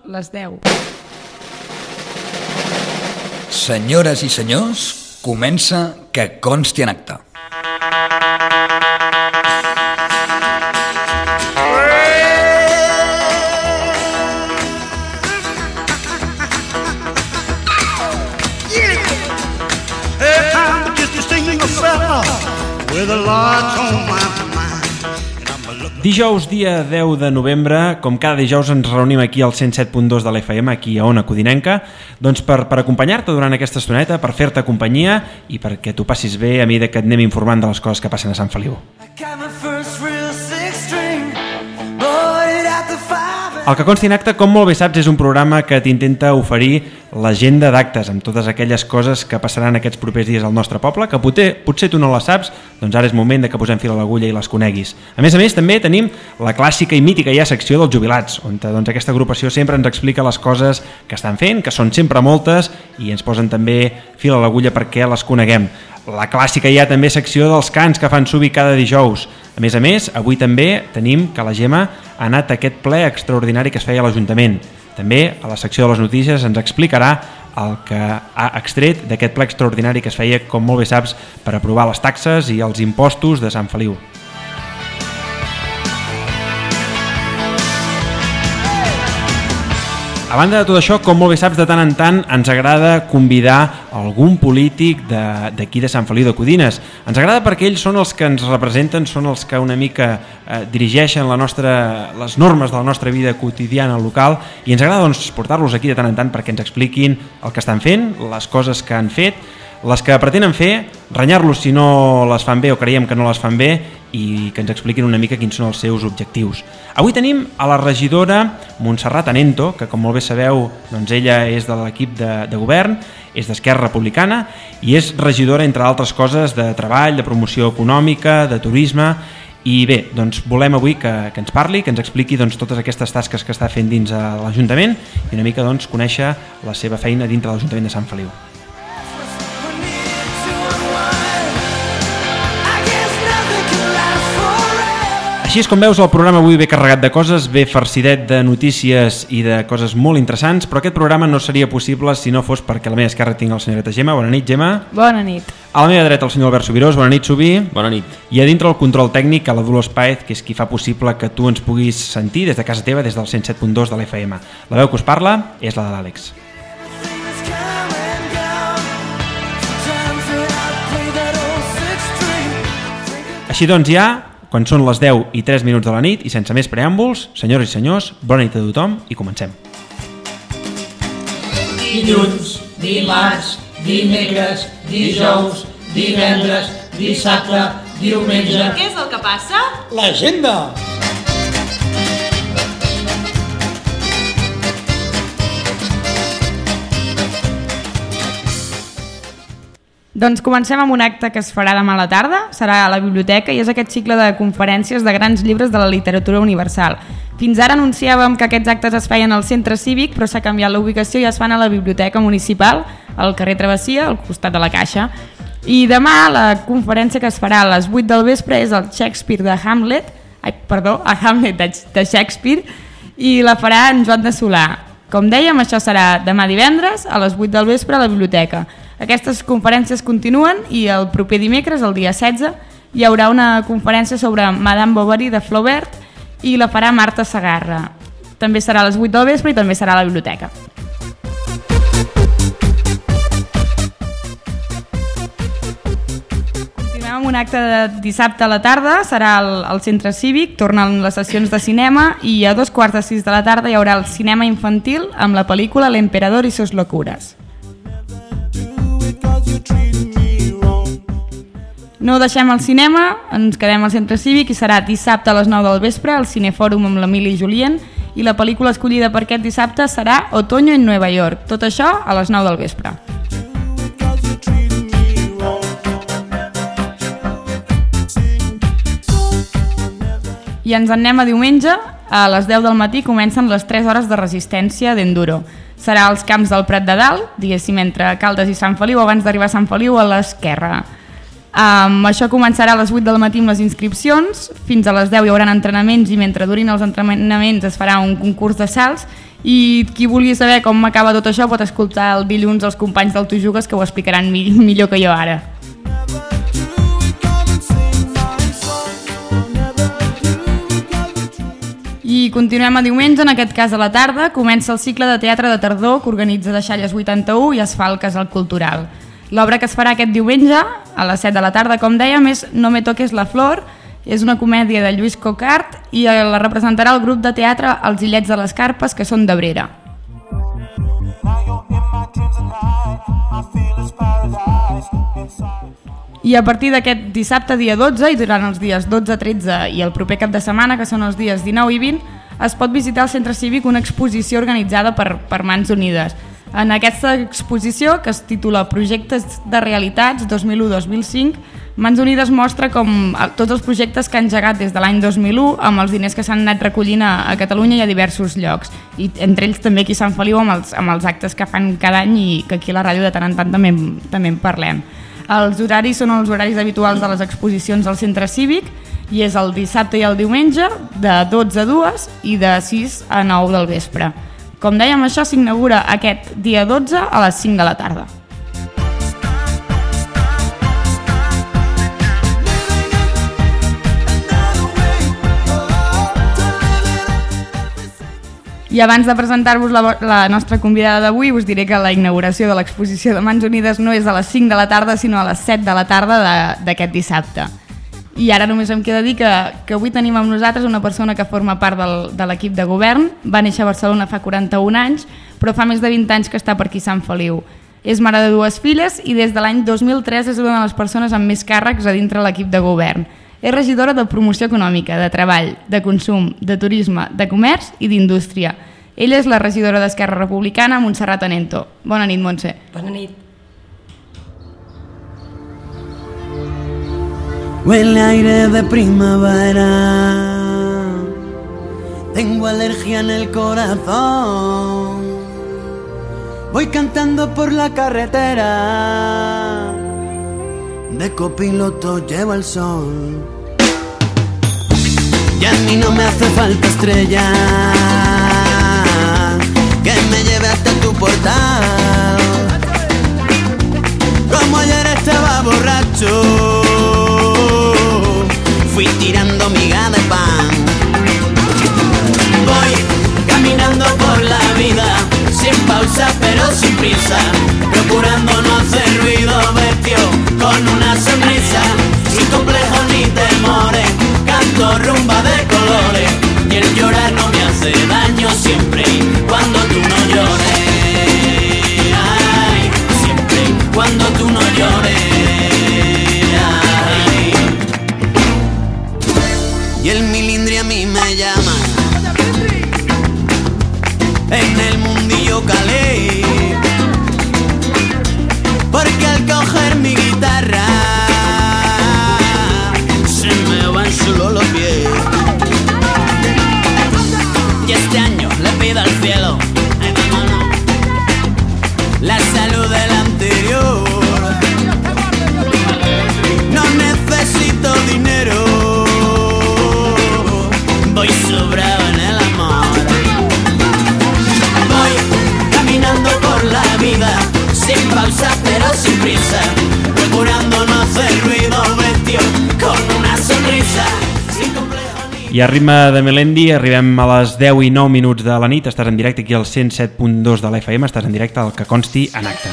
les 10. Senyores i senyors, comença Que consti en acta. Dijous, dia 10 de novembre, com cada dijous ens reunim aquí al 107.2 de l'FM, aquí a Ona Codinenca, doncs per acompanyar-te durant aquesta estoneta, per fer-te companyia i perquè tu passis bé a mesura que et anem informant de les coses que passen a Sant Feliu. El Que consti en acte, com molt bé saps, és un programa que t'intenta oferir l'agenda d'actes amb totes aquelles coses que passaran aquests propers dies al nostre poble, que potser tu no les saps, doncs ara és moment de que posem fil a l'agulla i les coneguis. A més, també tenim la clàssica i mítica ja secció dels jubilats, on doncs, aquesta agrupació sempre ens explica les coses que estan fent, que són sempre moltes, i ens posen també fil a l'agulla perquè les coneguem. La clàssica ja també secció dels cants que fan Subi cada dijous. A més, avui també tenim que la Gemma ha anat a aquest ple extraordinari que es feia a l'Ajuntament. També a la secció de les notícies ens explicarà el que ha extret d'aquest ple extraordinari que es feia, com molt bé saps, per aprovar les taxes i els impostos de Sant Feliu. A banda de tot això, com molt bé saps, de tant en tant ens agrada convidar algun polític d'aquí de Sant Feliu de Codines. Ens agrada perquè ells són els que ens representen, són els que una mica dirigeixen les normes de la nostra vida quotidiana local, i ens agrada doncs, portar-los aquí de tant en tant perquè ens expliquin el que estan fent, les coses que han fet, les que pretenen fer, renyar-los si no les fan bé o creiem que no les fan bé, i que ens expliquin una mica quins són els seus objectius. Avui tenim a la regidora Montserrat Anento, que com molt bé sabeu, doncs ella és de l'equip de govern, és d'Esquerra Republicana i és regidora, entre altres coses, de treball, de promoció econòmica, de turisme. I bé, doncs volem avui que ens parli, que ens expliqui doncs, totes aquestes tasques que està fent dins l'Ajuntament i una mica doncs, conèixer la seva feina dintre l'Ajuntament de Sant Feliu. Així és com veus, el programa avui ve carregat de coses, ve farcidet de notícies i de coses molt interessants, però aquest programa no seria possible si no fos perquè a la meva esquerra tinc la senyoreta Gemma. Bona nit, Gemma. Bona nit. A la meva dreta el senyor Albert Subirós. Bona nit, Subí. Bona nit. I a dintre el control tècnic a la Dolors Páez, que és qui fa possible que tu ens puguis sentir des de casa teva, des del 107.2 de l'FM. La veu que us parla és la de l'Àlex. Així doncs ja, quan són les 10 i 3 minuts de la nit i sense més preàmbuls, senyores i senyors, bona nit a tothom i comencem. Dilluns, dimarts, dimecres, dijous, divendres, dissabte, diumenge... Què és el que passa? L'agenda! Doncs comencem amb un acte que es farà demà a la tarda, serà a la biblioteca i és aquest cicle de conferències de grans llibres de la literatura universal. Fins ara anunciàvem que aquests actes es feien al centre cívic, però s'ha canviat la ubicació i es fan a la biblioteca municipal, al carrer Travessia, al costat de la Caixa. I demà la conferència que es farà a les 8 del vespre és el Shakespeare de Hamlet, Hamlet de Shakespeare, i la farà en Joan de Solà. Com dèiem, això serà demà divendres a les 8 del vespre a la biblioteca. Aquestes conferències continuen i el proper dimecres, el dia 16, hi haurà una conferència sobre Madame Bovary de Flaubert i la farà Marta Segarra. També serà a les 8 del vespre i també serà a la biblioteca. Continuem amb un acte de dissabte a la tarda, serà al centre cívic, tornen les sessions de cinema i a 5:45 de la tarda hi haurà el cinema infantil amb la pel·lícula L'emperador y sus locuras. No deixem el cinema, ens quedem al centre cívic i serà dissabte a les 9 del vespre al Cinefòrum amb l'Emili Julien i la pel·lícula escollida per aquest dissabte serà Otoño en Nueva York. Tot això a les 9 del vespre. I ens en anem a diumenge, a les 10 del matí comencen les 3 hores de resistència d'enduro. Serà als camps del Prat de Dalt, diguéssim entre Caldes i Sant Feliu, abans d'arribar a Sant Feliu a l'esquerra. Això començarà a les 8 del matí amb les inscripcions, fins a les 10 hi haurà entrenaments i mentre durin els entrenaments es farà un concurs de salts I qui vulgui saber com acaba tot això pot escoltar el dilluns els companys del Tu Jugues, que ho explicaran millor que jo ara. I continuem a diumenge, en aquest cas a la tarda, comença el cicle de teatre de tardor que organitza Deixalles 81 i es fa al Casal Cultural. L'obra que es farà aquest diumenge, a les 7 de la tarda, com dèiem, és No me toques la flor, és una comèdia de Lluís Cocart i la representarà el grup de teatre Els Illets de les Carpes, que són d'Abrera. I a partir d'aquest dissabte, dia 12, i durant els dies 12, 13 i el proper cap de setmana, que són els dies 19 i 20, es pot visitar al Centre Cívic una exposició organitzada per Mans Unides. En aquesta exposició, que es titula Projectes de Realitats 2001-2005, Mans Unides mostra com tots els projectes que han engegat des de l'any 2001 amb els diners que s'han anat recollint a Catalunya i a diversos llocs. I entre ells també aquí a Sant Feliu amb els actes que fan cada any i que aquí a la ràdio de tant en tant també en parlem. Els horaris són els horaris habituals de les exposicions al Centre Cívic i és el dissabte i el diumenge de 12 a 2 i de 6 a 9 del vespre. Com dèiem, això s'inaugura aquest dia 12 a les 5 de la tarda. I abans de presentar-vos la nostra convidada d'avui, us diré que la inauguració de l'exposició de Mans Unides no és a les 5 de la tarda, sinó a les 7 de la tarda d'aquest dissabte. I ara només em queda dir que avui tenim amb nosaltres una persona que forma part de l'equip de govern. Va néixer a Barcelona fa 41 anys, però fa més de 20 anys que està per aquí a Sant Feliu. És mare de 2 filles i des de l'any 2003 és una de les persones amb més càrrecs a dintre l'equip de govern. És regidora de Promoció Econòmica, de Treball, de Consum, de Turisme, de Comerç i d'Indústria. Ella és la regidora d'Esquerra Republicana, Montserrat Anento. Bona nit, Montse. Bona nit. Huele aire de primavera, tengo alergia en el corazón, voy cantando por la carretera, de copiloto llevo el sol, y a mí no me hace falta estrella, que me lleve hasta tu portal, como ayer estaba borracho, fui tirando miga de pan. Voy caminando por la vida, sin pausa pero sin prisa, procurando no hacer ruido, vestido con una sonrisa, sin complejos ni temores, canto rumba de colores, y el llorar no me hace daño siempre y cuando tú no llores. Ay, siempre y cuando tú no llores. Y el milindri a mí me llama, en el mundillo calé, porque al coger mi guitarra se me van solo los pies. Y este año le pido al cielo, ay, vámonos, la salud del anterior. No necesito dinero, voy sobrado en el amor. Voy caminando por la vida, sin pausa pero sin prisa, procurando no hacer ruido, vestido con una sonrisa, sin complejo ni... I a ritme de Melendi arribem a les 10 i 9 minuts de la nit. Estàs en directe aquí al 107.2 de l'FM, estàs en directe al Que Consti en Acte.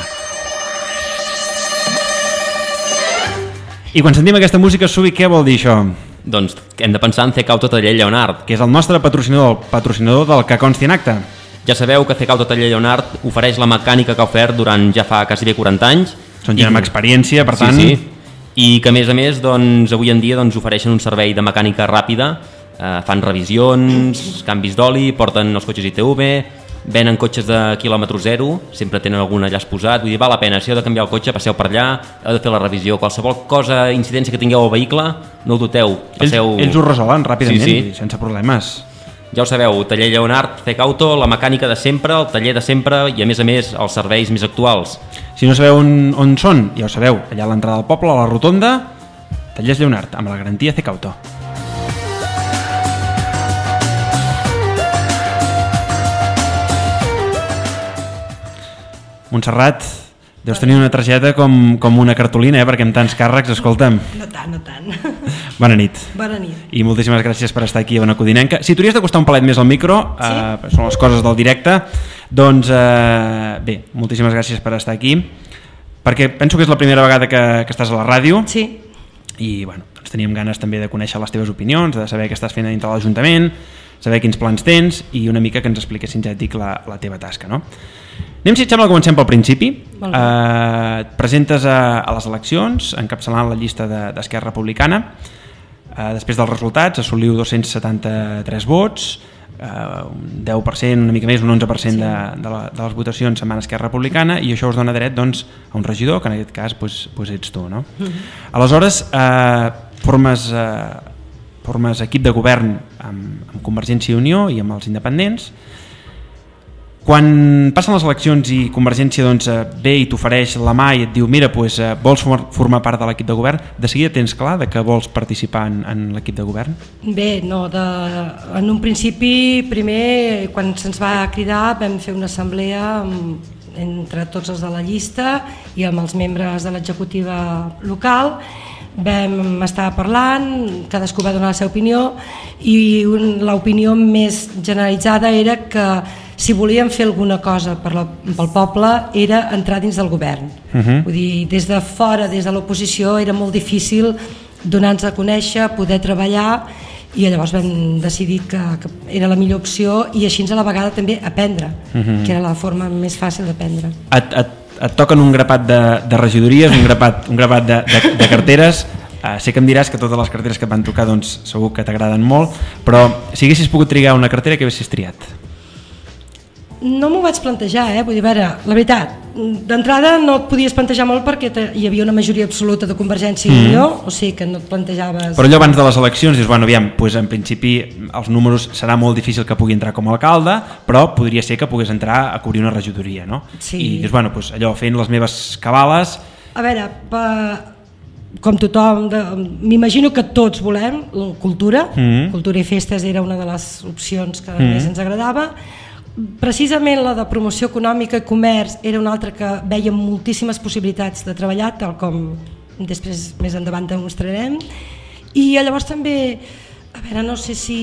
I quan sentim aquesta música, Subi, què vol dir això? Doncs hem de pensar en Cecauto Taller Lleonart, Que és el nostre patrocinador del Que Consti en Acte. Ja sabeu que Cecauto Taller Lleonart ofereix la mecànica que ha ofert durant ja fa quasi bé 40 anys. Són gent amb experiència, per tant... Sí. I que a més, doncs, avui en dia ofereixen un servei de mecànica ràpida, fan revisions, canvis d'oli, porten els cotxes ITV, venen cotxes de quilòmetre zero, sempre tenen algun allà exposat, vull dir, val la pena, si heu de canviar el cotxe, passeu per allà, heu de fer la revisió, qualsevol cosa, incidència que tingueu al vehicle, no ho dubteu, passeu... Ells ho resolen ràpidament, sí. Sense problemes. Ja ho sabeu, Taller Lleonart, Cecauto, la mecànica de sempre, el taller de sempre i a més els serveis més actuals. Si no sabeu on són, ja ho sabeu, allà a l'entrada del poble, a la rotonda, Tallers Lleonart, amb la garantia Cecauto. Montserrat, deus tenir una targeta com una cartolina, perquè amb tants càrrecs, escolta'm. No tant, no tant. Bona nit. Bona nit. I moltíssimes gràcies per estar aquí a Ona Codinenca. Si t'hauries de costar un palet més al micro, són les coses del directe, doncs bé, moltíssimes gràcies per estar aquí, perquè penso que és la primera vegada que estàs a la ràdio. Sí. I bueno, doncs teníem ganes també de conèixer les teves opinions, de saber què estàs fent dintre l'Ajuntament, saber quins plans tens i una mica que ens expliquessin, ja et dic, la teva tasca, no? Anem, si et sembla, comencem pel principi. Et presentes a les eleccions encapçalant la llista d'Esquerra Republicana. Després dels resultats assoliu 273 vots, un 10%, una mica més, un 11% de les votacions se'n van a Esquerra Republicana, i això us dona dret, doncs, a un regidor, que en aquest cas doncs ets tu, no? Aleshores, formes equip de govern amb Convergència i Unió i amb els independents. Quan passen les eleccions i Convergència ve i t'ofereix la mà i et diu mira, vols formar part de l'equip de govern, de seguida tens clar que vols participar en l'equip de govern? Bé, no, en un principi, primer, quan se'ns va cridar, vam fer una assemblea entre tots els de la llista i amb els membres de l'executiva local. Vam estar parlant, cadascú va donar la seva opinió, i l'opinió més generalitzada era que si volíem fer alguna cosa pel poble era entrar dins del govern. Vull dir, des de fora, des de l'oposició, era molt difícil donar-nos a conèixer, poder treballar, i llavors vam decidir que era la millor opció, i així a la vegada també aprendre, que era la forma més fàcil d'aprendre. Et toquen un grapat de regidories, un grapat de carteres. Sé que em diràs que totes les carteres que et van tocar doncs, segur que t'agraden molt, però si haguessis pogut triar una cartera, què haguessis triat? No m'ho vaig plantejar, vull dir, a veure, la veritat, d'entrada no et podies plantejar molt perquè hi havia una majoria absoluta de Convergència i Unió, o sigui que no et plantejaves... Però allò abans de les eleccions dius, bueno, aviam, en principi els números serà molt difícil que pugui entrar com a alcalde, però podria ser que pogués entrar a cobrir una regidoria, no? Sí. I dius, bueno, allò fent les meves cabales... A veure, com tothom, m'imagino que tots volem cultura, cultura i festes era una de les opcions que més ens agradava. Precisament la de promoció econòmica i comerç era una altra que veiem moltíssimes possibilitats de treballar, tal com després més endavant demostrarem, i llavors també, a veure, no sé si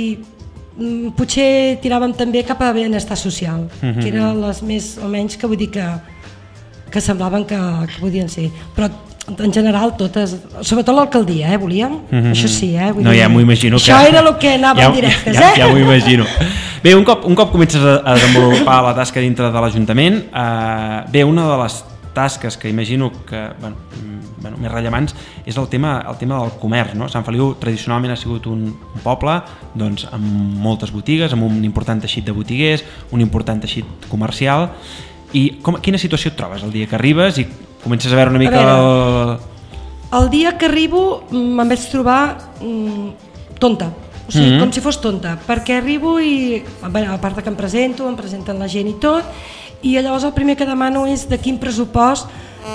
potser tiràvem també cap a benestar social, que eren les més o menys que vull dir que semblaven que podien ser, però en general totes, sobretot l'alcaldia, volíem, això sí, vull dir, no, ja m'ho imagino això era el que anava en directes, ja m'ho imagino. Bé, un cop comences a desenvolupar la tasca dintre de l'Ajuntament, bé, una de les tasques que imagino que més rellevants és el tema del comerç, no? Sant Feliu tradicionalment ha sigut un poble doncs, amb moltes botigues, amb un important teixit de botiguers, un important teixit comercial, i quina situació et trobes el dia que arribes i comences a veure una mica... El dia que arribo me'n vaig trobar tonta, o sigui, com si fos tonta, perquè arribo i, a part que em presenten la gent i tot, i llavors el primer que demano és de quin pressupost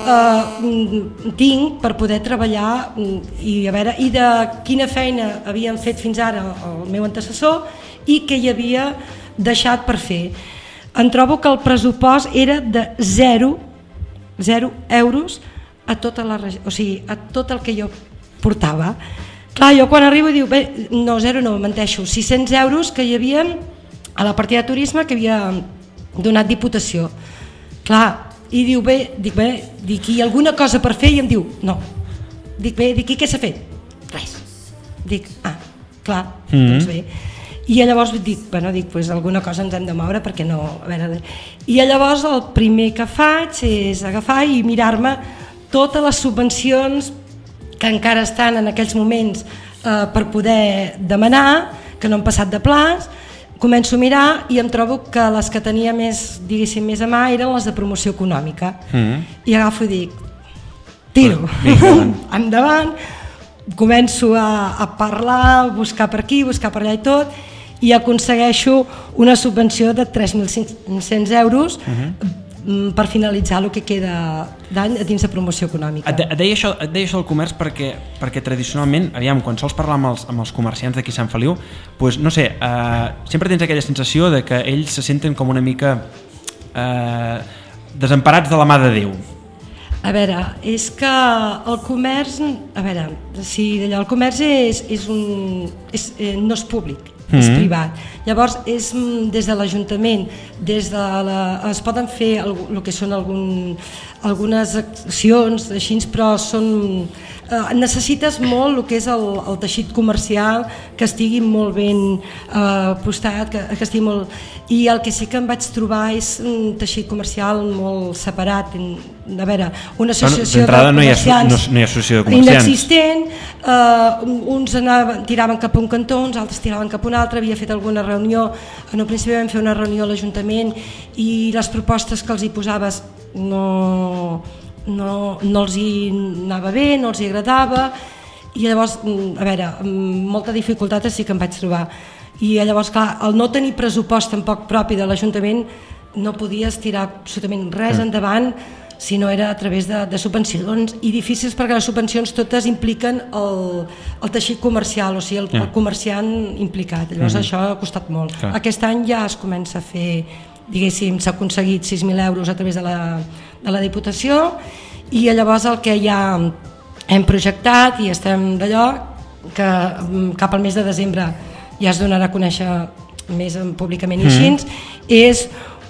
tinc per poder treballar i de quina feina havien fet fins ara el meu antecessor i què hi havia deixat per fer. Em trobo que el pressupost era de 0 euros a tota la regió, o sigui, a tot el que jo portava. Clar, jo quan arribo diu, bé, no, 0 no, menteixo, 600 euros que hi havia a la partida de turisme que havia donat Diputació. Clar, i diu, dic, hi ha alguna cosa per fer? I em diu, no. Dic, i què s'ha fet? Res. Dic, clar, doncs bé. I llavors dic, alguna cosa ens hem de moure perquè no... I llavors el primer que faig és agafar i mirar-me totes les subvencions que encara estan en aquells moments per poder demanar, que no han passat de plaç, començo a mirar i em trobo que les que tenia més, diguéssim, més a mà eren les de promoció econòmica. I agafo i dic, tiro, endavant, començo a parlar, a buscar per aquí, buscar per allà i tot, i aconsegueixo una subvenció de 3.500 euros per finalitzar el que queda d'any dins de promoció econòmica. Et deia això del comerç perquè tradicionalment, aviam, quan sols parlar amb els comerciants d'aquí Sant Feliu, doncs, no sé, sempre tens aquella sensació de que ells se senten com una mica desemparats de la mà de Déu? A veure, és que el comerç, a veure, si d'allò, el comerç no és públic, és privat. Llavors, és des de l'Ajuntament, es poden fer el que són algunes accions així, però necessites molt el que és el teixit comercial, que estigui molt ben postat, que estigui molt... I el que sí que em vaig trobar és un teixit comercial molt separat. A veure, una associació de comerciants no hi ha associació de comerciants inexistent, uns tiraven cap a un cantó, uns altres tiraven cap a un altre. Havia fet alguna reunió, en un principi vam fer una reunió a l'Ajuntament i les propostes que els hi posaves no els hi anava bé, no els hi agradava, i llavors, a veure, molta dificultat sí que em vaig trobar. I llavors, clar, el no tenir pressupost tampoc propi de l'Ajuntament, no podies tirar absolutament res endavant si no era a través de subvencions, i difícils perquè les subvencions totes impliquen el teixit comercial, o sigui, el comerciant implicat. Llavors això ha costat molt. Clar. Aquest any ja es comença a fer, diguéssim, s'ha aconseguit 6.000 euros a través de la Diputació, i llavors el que ja hem projectat i estem d'allò, que cap al mes de desembre ja es donarà a conèixer més públicament i així, és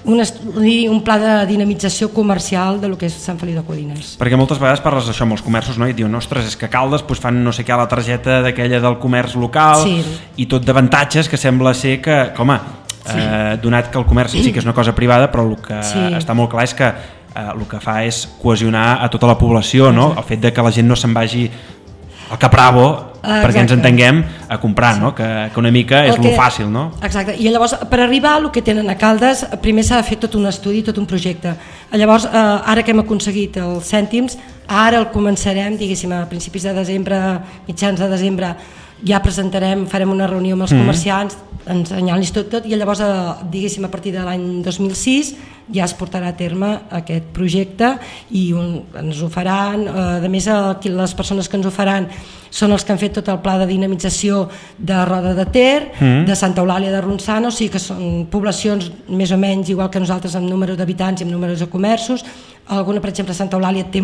un pla de dinamització comercial de lo que és Sant Feliu de Codines. Perquè moltes vegades parles d'això amb els comerços, no? I diuen, ostres, és que a Caldes fan no sé què a la targeta d'aquella del comerç local, i tot d'avantatges que sembla ser que, home, donat que el comerç sí que és una cosa privada, però el que està molt clar és que el que fa és cohesionar a tota la població, no? El fet de que la gent no se'n vagi al Capravo, perquè ens entenguem, a comprar, no? Que una mica és lo fàcil, no? Exacte, i llavors per arribar al que tenen a Caldes primer s'ha de fer tot un estudi, tot un projecte. Llavors, ara que hem aconseguit els cèntims, ara el començarem, diguéssim, a principis de desembre, mitjans de desembre, ja presentarem, farem una reunió amb els comerciants, ensenyant-los tot, i llavors, diguéssim, a partir de l'any 2006 ja es portarà a terme aquest projecte i ens ho faran. A més, les persones que ens ho faran són els que han fet tot el pla de dinamització de Roda de Ter, de Santa Eulàlia de Ronçana, o sigui que són poblacions més o menys igual que nosaltres en número d'habitants i en número de comerços. Alguna, per exemple, Santa Eulàlia té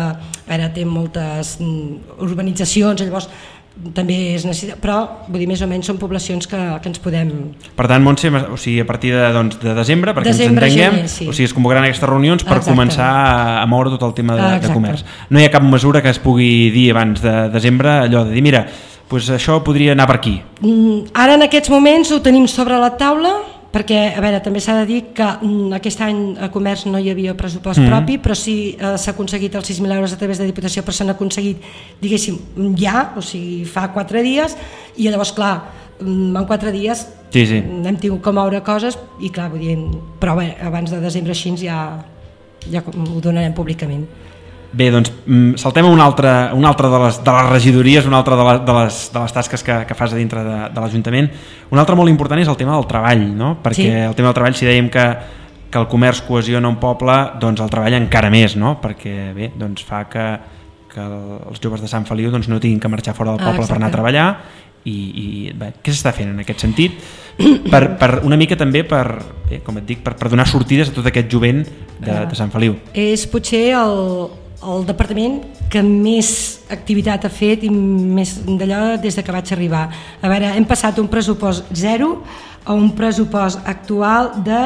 moltes urbanitzacions, llavors també és necessari, però vull dir, més o menys són poblacions que ens podem... Per tant, Montse, o sigui, a partir de desembre, perquè ens entenguem, o sigui, es convocaran aquestes reunions per començar a moure tot el tema de comerç. No hi ha cap mesura que es pugui dir abans de desembre, allò de dir, mira, doncs això podria anar per aquí. Ara en aquests moments ho tenim sobre la taula, perquè, a veure, també s'ha de dir que aquest any a comerç no hi havia pressupost propi, però sí s'ha aconseguit els 6.000 euros a través de Diputació, però s'han aconseguit, diguéssim, ja, o sigui, fa 4 dies, i llavors, clar, en 4 dies hem tingut que moure coses, i clar, vull dir, però bé, abans de desembre així ja ho donarem públicament. Bé, doncs saltem a una altra de les regidories, una altra de les tasques que fas a dintre de l'Ajuntament. Un altre molt important és el tema del treball, no? Perquè el tema del treball, si dèiem que el comerç cohesiona un poble, doncs el treball encara més, no? Perquè bé, doncs fa que els joves de Sant Feliu doncs no tinguin que marxar fora del poble per anar a treballar, i bé, què s'està fent en aquest sentit? Per una mica també com et dic, per donar sortides a tot aquest jovent de Sant Feliu. És potser el departament que més activitat ha fet i més d'allò des de que vaig arribar. A veure, hem passat un pressupost 0 a un pressupost actual de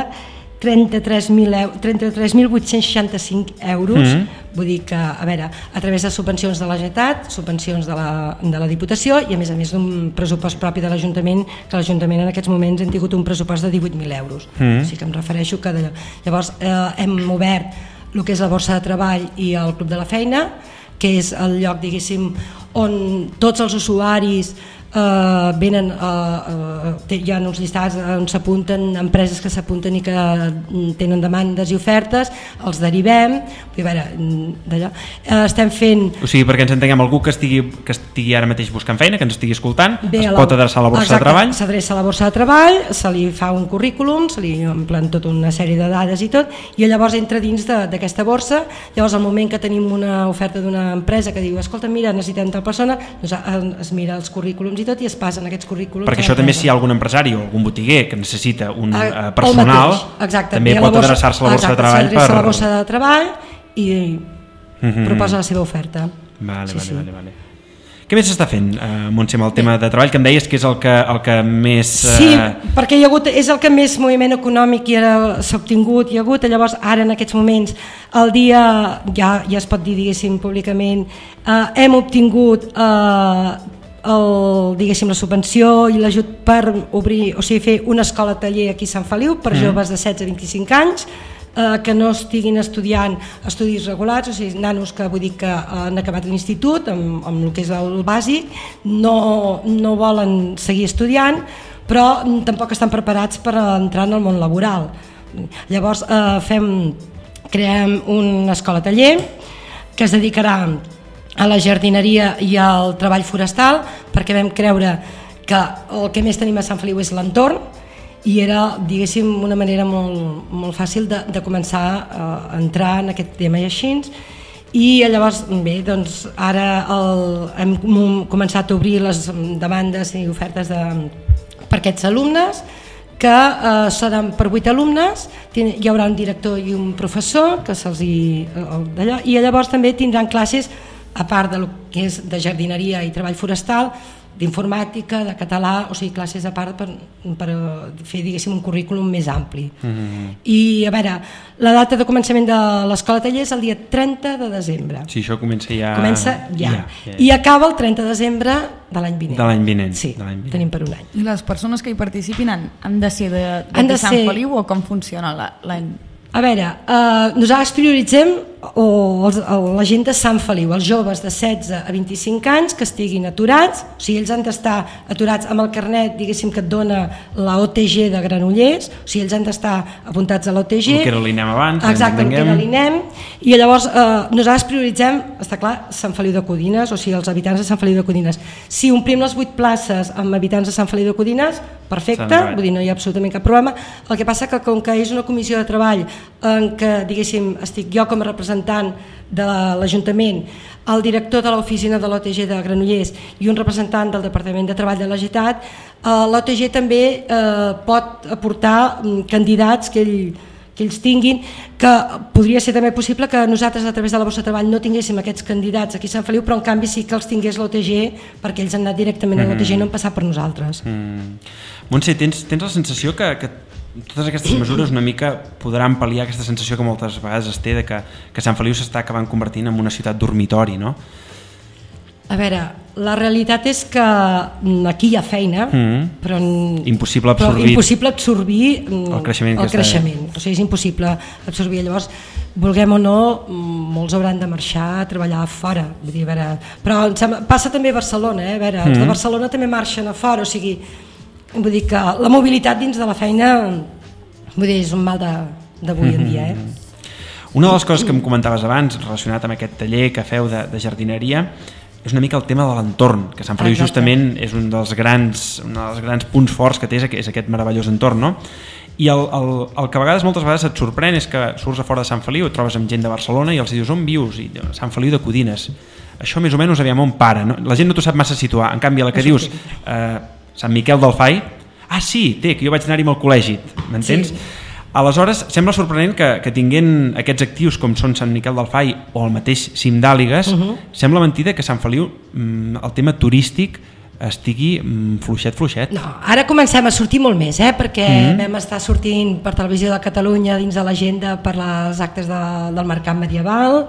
33.865 euros, vull dir que, a veure, a través de subvencions de la Generalitat, subvencions de la Diputació i a més d'un pressupost propi de l'Ajuntament, que l'Ajuntament en aquests moments hem tingut un pressupost de 18.000 euros. O sigui que em refereixo que d'allò. Llavors hem obert el que és la borsa de treball i el Club de la Feina, que és el lloc, diguéssim, on tots els usuaris venen, hi ha uns llistats on s'apunten empreses que s'apunten i que tenen demandes i ofertes, els derivem, a veure, d'allò estem fent... O sigui, perquè ens entenguem, algú que estigui ara mateix buscant feina, que ens estigui escoltant, es pot adreçar a la borsa de treball? S'adreça a la borsa de treball, se li fa un currículum, se li emplen tota una sèrie de dades i tot, i llavors entra dins d'aquesta borsa. Llavors al moment que tenim una oferta d'una empresa que diu, escolta, mira, necessitem tal persona, doncs es mira els currículums i tot, i es passen aquests currículums. Perquè això també, si hi ha algun empresari o algun botiguer que necessita un personal, també pot adreçar-se a la borsa de treball. S'adreça a la borsa de treball i proposa la seva oferta. Vale. Què més s'està fent, Montse, amb el tema de treball, que em deies que és el que més... Sí, perquè és el que més moviment econòmic s'ha obtingut, llavors ara en aquests moments el dia, ja es pot dir, diguéssim, públicament, hem obtingut diguéssim, la subvenció i l'ajut per obrir, o sigui, fer una escola-taller aquí a Sant Feliu per joves de 16 a 25 anys, que no estiguin estudiant estudis regulats, o sigui, nanos que vull dir que han acabat l'institut amb el que és el bàsic, no volen seguir estudiant, però tampoc estan preparats per entrar en el món laboral. Llavors creem una escola-taller que es dedicarà a la jardineria i al treball forestal, perquè vam creure que el que més tenim a Sant Feliu és l'entorn, i era, diguéssim, una manera molt fàcil de començar a entrar en aquest tema i així. I llavors, bé, doncs ara hem començat a obrir les demandes i ofertes per aquests alumnes, que seran per 8 alumnes, hi haurà un director i un professor, que i llavors també tindran classes, a part del que és de jardineria i treball forestal, d'informàtica, de català, o sigui, classes a part per fer, diguéssim, un currículum més ampli. I, a veure, la data de començament de l'escola-taller és el dia 30 de desembre. Sí, això comença ja. I acaba el 30 de desembre de l'any vinent. De l'any vinent. Sí, tenim per un any. I les persones que hi participin han de ser de Sant Feliu o com funciona l'any? A veure, nosaltres prioritzem la gent de Sant Feliu, els joves de 16 a 25 anys que estiguin aturats, o sigui, ells han d'estar aturats amb el carnet, diguéssim, que et dona la OTG de Granollers, o sigui, ells han d'estar apuntats a l'OTG. El que era l'INEM abans. Exacte, el que era l'INEM. I llavors nosaltres prioritzem, està clar, Sant Feliu de Codines, o sigui, els habitants de Sant Feliu de Codines. Si omplim les 8 places amb habitants de Sant Feliu de Codines, perfecte, vull dir, no hi ha absolutament cap problema. El que passa que com que és una comissió de treball en què, diguéssim, estic jo com a representant de l'Ajuntament, el director de l'oficina de l'OTG de Granollers i un representant del Departament de Treball de la Generalitat, l'OTG també pot aportar candidats que ells tinguin, que podria ser també possible que nosaltres a través de la borsa de treball no tinguéssim aquests candidats aquí a Sant Feliu, però en canvi sí que els tingués l'OTG, perquè ells han anat directament a l'OTG i no han passat per nosaltres. Montse, tens la sensació que totes aquestes mesures una mica podran pal·liar aquesta sensació que moltes vegades es té de que Sant Feliu s'està acabant convertint en una ciutat dormitori, no? A veure, la realitat és que aquí hi ha feina, però impossible absorbir el creixement. O sigui, és impossible absorbir. Llavors, vulguem o no, molts hauran de marxar a treballar fora. Vull dir, a veure, però passa també a Barcelona, a veure, els de Barcelona també marxen a fora, o sigui, vull dir que la mobilitat dins de la feina, vull dir, és un mal d'avui en dia. Una de les coses que em comentaves abans, relacionat amb aquest taller que feu de jardineria, és una mica el tema de l'entorn, que Sant Feliu justament és un dels grans punts forts que té, és aquest meravellós entorn, no? I el que moltes vegades et sorprèn és que surts a fora de Sant Feliu, et trobes amb gent de Barcelona i els dius on vius? I Sant Feliu de Codines. Això més o menys aviam on para, no? La gent no t'ho sap massa situar, en canvi a la que dius Sant Miquel del Fai, sí, que jo vaig anar-hi amb el col·legi, m'entens? Sí. Aleshores, sembla sorprenent que tinguent aquests actius com són Sant Miquel del Fai o el mateix Cim d'Àligues, sembla mentida que Sant Feliu, el tema turístic, estigui fluixet. No, ara comencem a sortir molt més, perquè vam estar sortint per Televisió de Catalunya dins de l'agenda per les actes del Mercat Medieval.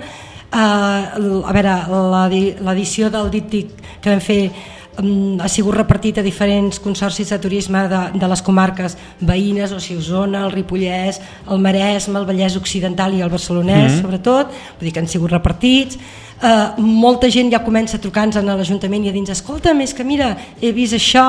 A veure, l'edició del díptic que vam fer ha sigut repartit a diferents consorcis de turisme de les comarques veïnes, o sigui, Osona, el Ripollès, el Maresme, el Vallès Occidental i el Barcelonès, sobretot, vull dir que han sigut repartits. Molta gent ja comença a trucar-nos a l'Ajuntament i a dir, escolta'm, és que mira, he vist això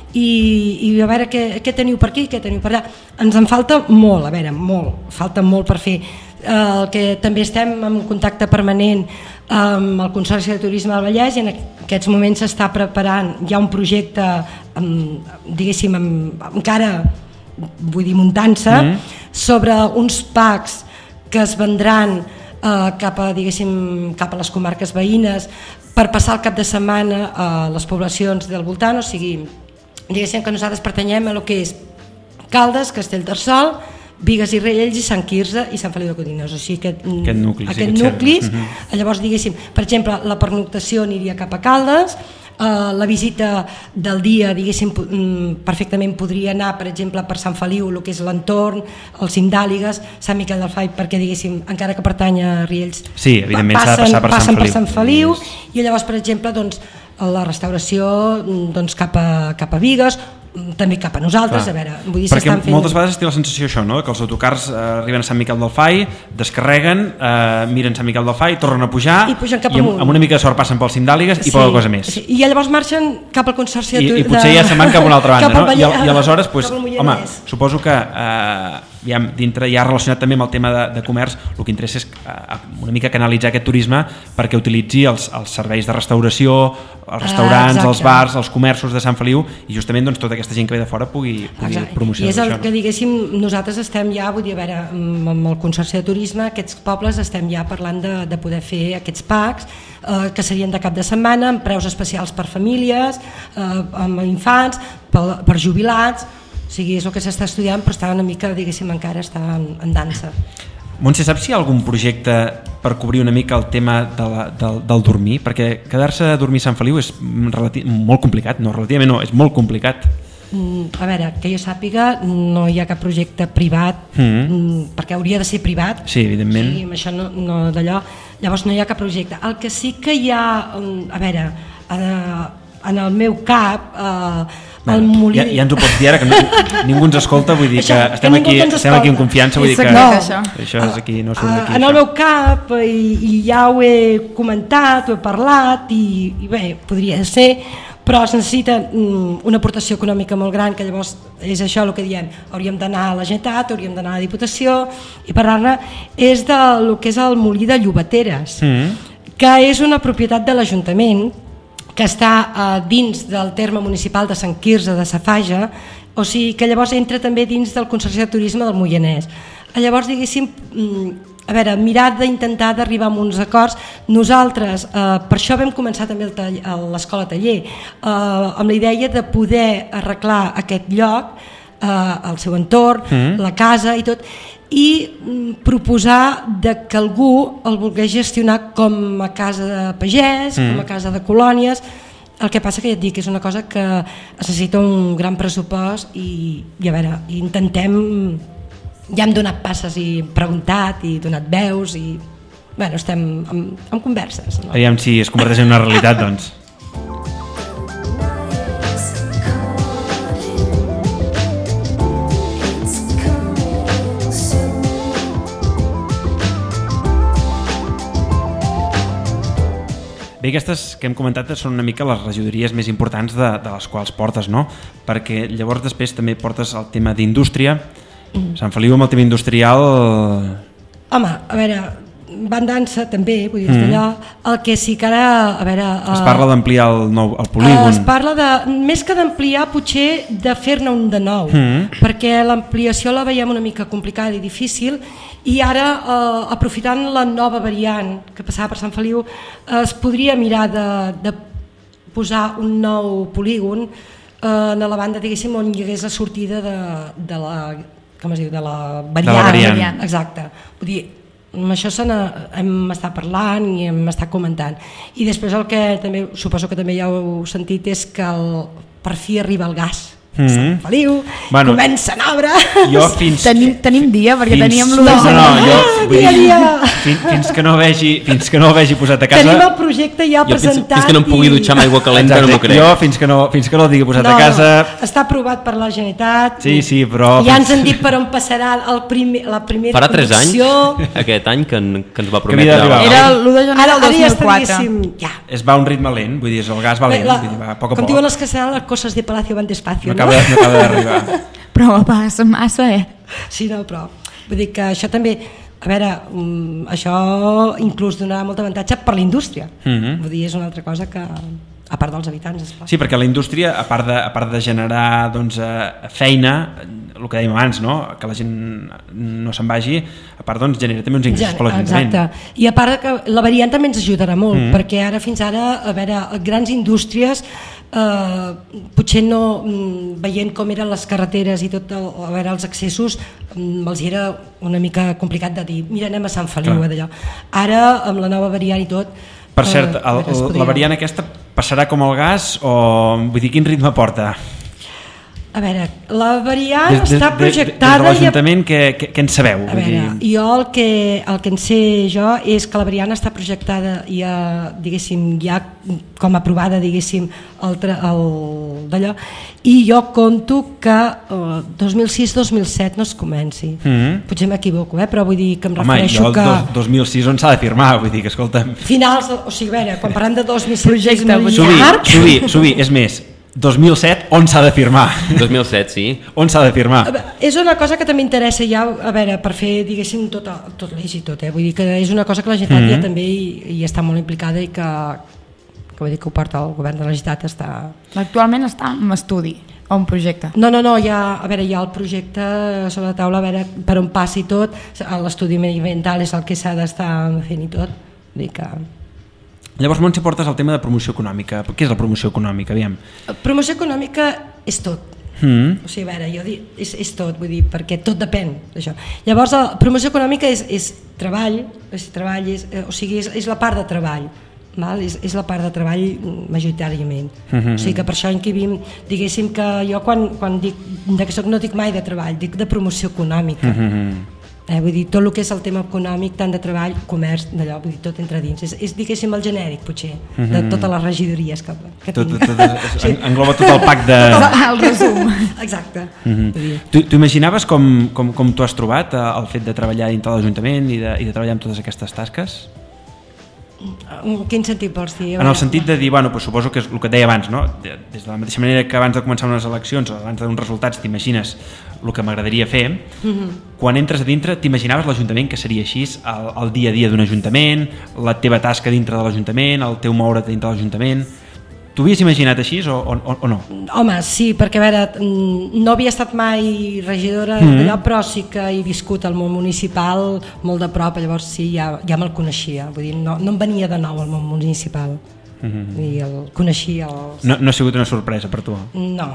i a veure què teniu per aquí, què teniu per allà. Ens en falta molt, a veure, falta molt per fer. El que també estem en contacte permanent amb el Consorci de Turisme del Vallès i en aquests moments s'està preparant ja un projecte, diguéssim, encara vull dir muntant-se, sobre uns packs que es vendran cap a les comarques veïnes, per passar el cap de setmana a les poblacions del voltant, o sigui, diguéssim que nosaltres pertanyem a lo que és Caldes, Castellterçol, Bigues i Riells i Sant Quirze i Sant Feliu de Codines, o sigui, aquest nucli. Llavors, diguéssim, per exemple, la pernoctació aniria cap a Caldes, la visita del dia, diguéssim, perfectament podria anar, per exemple, per Sant Feliu, el que és l'entorn, el cim d'Àligues, Sant Miquel del Fai, perquè, diguéssim, encara que pertany a Riells, sí, evidentment s'ha de passar per Sant Feliu, i llavors, per exemple, doncs, la restauració doncs, cap a Bigues, també cap a nosaltres. A veure, vull dir, perquè moltes vegades té la sensació això, no? Que els autocars arriben a Sant Miquel del Fai, descarreguen, miren Sant Miquel del Fai, tornen a pujar i amb una mica de sort passen pel cim d'Àligues i poca cosa més. I llavors marxen cap al Consorci i potser ja se'n van cap a una altra banda, no? I aleshores, home, suposo que dintre ja relacionat també amb el tema de comerç, el que interessa és una mica canalitzar aquest turisme perquè utilitzi els serveis de restauració, els restaurants, els bars, els comerços de Sant Feliu, i justament doncs tota aquesta gent que ve de fora pugui promocionar això. I és el que, diguéssim, nosaltres estem ja, vull dir, a veure, amb el Consorci de Turisme, aquests pobles estem ja parlant de poder fer aquests packs que serien de cap de setmana, amb preus especials per famílies, amb infants, per jubilats, o sigui, és el que s'està estudiant, però està una mica, diguéssim, encara està en dansa. Montse, saps si hi ha algun projecte per cobrir una mica el tema del dormir? Perquè quedar-se a dormir a Sant Feliu és molt complicat, és molt complicat. A veure, que jo sàpiga, no hi ha cap projecte privat, perquè hauria de ser privat. Sí, evidentment. Sí, amb això no d'allò. Llavors no hi ha cap projecte. El que sí que hi ha, a veure, en el meu cap, el molí... Ja ens ho pots dir ara, que ningú ens escolta, vull dir que estem aquí en confiança, vull dir que això és aquí, no surt d'aquí. En el meu cap, i ja ho he comentat, ho he parlat, i bé, podria ser, però es necessita una aportació econòmica molt gran, que llavors és això el que diem, hauríem d'anar a la Generalitat, hauríem d'anar a la Diputació, i parlar-ne és del que és el molí de Llobateres, que és una propietat de l'Ajuntament, que està dins del terme municipal de Sant Quirze de Safaja, o sigui que llavors entra també dins del Consorci de Turisme del Moianès. Llavors, diguéssim, a veure, mirar d'intentar d'arribar a uns acords. Nosaltres, per això vam començar també l'escola taller, amb la idea de poder arreglar aquest lloc, el seu entorn, la casa i tot, i proposar que algú el volgués gestionar com a casa de pagès, com a casa de colònies. El que passa que ja et dic, és una cosa que necessita un gran pressupost i a veure, intentem, ja hem donat passes i preguntat i donat veus i bueno, estem en converses. No? Aviam si es converteix en una realitat, doncs. Bé, aquestes que hem comentat són una mica les regidories més importants de les quals portes, no? Perquè llavors després també portes el tema d'indústria. Sant Feliu amb el tema industrial... Home, a veure, van dansa també, vull dir, d'allò, el que sí que ara... A veure, es parla d'ampliar el polígon. Es parla de, més que d'ampliar, potser de fer-ne un de nou, perquè l'ampliació la veiem una mica complicada i difícil, i ara, aprofitant la nova variant que passava per Sant Feliu, es podria mirar de posar un nou polígon a la banda, diguéssim, on hi hagués la sortida de la, com es diu, de la variant. Exacte. Vull dir, amb això hem estat parlant i hem estat comentant. I després el que també, suposo que també ja heu sentit, és que per fi arriba el gas. Sant Feliu, comencen a obra. Tenim dia, perquè teníem fins que no ho vegi posat a casa. Tenim el projecte ja presentat. Fins que no em pugui dutxar amb aigua calenta no m'ho crec. Jo fins que no el digui posat a casa. Està aprovat per la Generalitat. Sí, però... Ja ens han dit per on passarà la primera connexió. Farà 3 anys aquest any que ens va prometre. Era l'1 de gener del 2004. Es va a un ritme lent, vull dir, el gas va lent, va a poc a poc. Com diuen els castellans, les coses de Palacio van despacio. No acaba d'arribar. Però passa massa, Sí, no, però vull dir que això també, a veure, això inclús donarà molt avantatge per la indústria. Vull dir, és una altra cosa que a part dels habitants, esclar. Sí, perquè la indústria, a part de generar doncs, feina, el que dèiem abans, no? Que la gent no se'n vagi, a part doncs, genera també uns ingressos per l'Ajuntament. Exacte, i a part que la variant també ens ajudarà molt, perquè ara fins ara, a veure, grans indústries, potser no, veient com eren les carreteres i tot, a veure, els accessos, els era una mica complicat de dir, mira, anem a Sant Feliu, d'allò. Ara, amb la nova variant i tot... Per cert, la variant aquesta passarà com el gas o, vull dir, quin ritme porta? A veure, la variant està projectada... Des de l'Ajuntament, què en sabeu? A veure, jo el que en sé jo és que la variant està projectada ja, diguéssim, ja com aprovada, diguéssim, d'allò, i jo conto que 2006-2007 no es comenci. Potser m'equivoco, però vull dir que em refereixo que... Home, jo el 2006 on s'ha de firmar, vull dir que, escolta'm... Finals, o sigui, a veure, quan parlem de 2007 és molt llarg... Subir, és més... 2007, on s'ha de firmar? 2007, sí. On s'ha de firmar? És una cosa que també interessa ja, a veure, per fer, diguéssim, tot l'eix i tot, vull dir que és una cosa que la Generalitat ja també hi està molt implicada i que vull dir que ho porta el govern de la Generalitat està... Actualment està en estudi o en projecte? No, ja, a veure, hi ha el projecte sobre la taula, a veure per on passa i tot, l'estudi mediambiental és el que s'ha d'estar fent i tot, vull dir que... Llavors, Montse, portes el tema de promoció econòmica. Què és la promoció econòmica? Aviam. Promoció econòmica és tot. O sigui, a veure, jo dic, és tot, vull dir, perquè tot depèn d'això. Llavors, la promoció econòmica és treball, o sigui, és la part de treball. Val? És la part de treball majoritàriament. O sigui que per això encabim, diguéssim que jo quan dic que soc no dic mai de treball, dic de promoció econòmica. Vull dir, tot el que és el tema econòmic, tant de treball, comerç, d'allò, vull dir, tot entra dins. És diguéssim el genèric, potser, de totes les regidories que tinc. Engloba tot el pack de... El resum. Exacte. Tu imaginaves com t'ho has trobat, el fet de treballar dintre de l'Ajuntament i de treballar amb totes aquestes tasques? En quin sentit vols dir? En el sentit de dir, bueno, pues suposo que és el que et deia abans, no? Des de la mateixa manera que abans de començar unes eleccions o abans d'uns resultats t'imagines el que m'agradaria fer, quan entres a dintre t'imaginaves l'Ajuntament que seria així, el dia a dia d'un Ajuntament, la teva tasca dintre de l'Ajuntament, el teu moure't dintre de l'Ajuntament... T'ho havies imaginat així o no? Home, sí, perquè a veure, no havia estat mai regidora d'allò, però sí que he viscut al món municipal molt de prop, llavors sí, ja me'l coneixia, vull dir, no em venia de nou al món municipal, i el coneixia. No ha sigut una sorpresa per tu? No.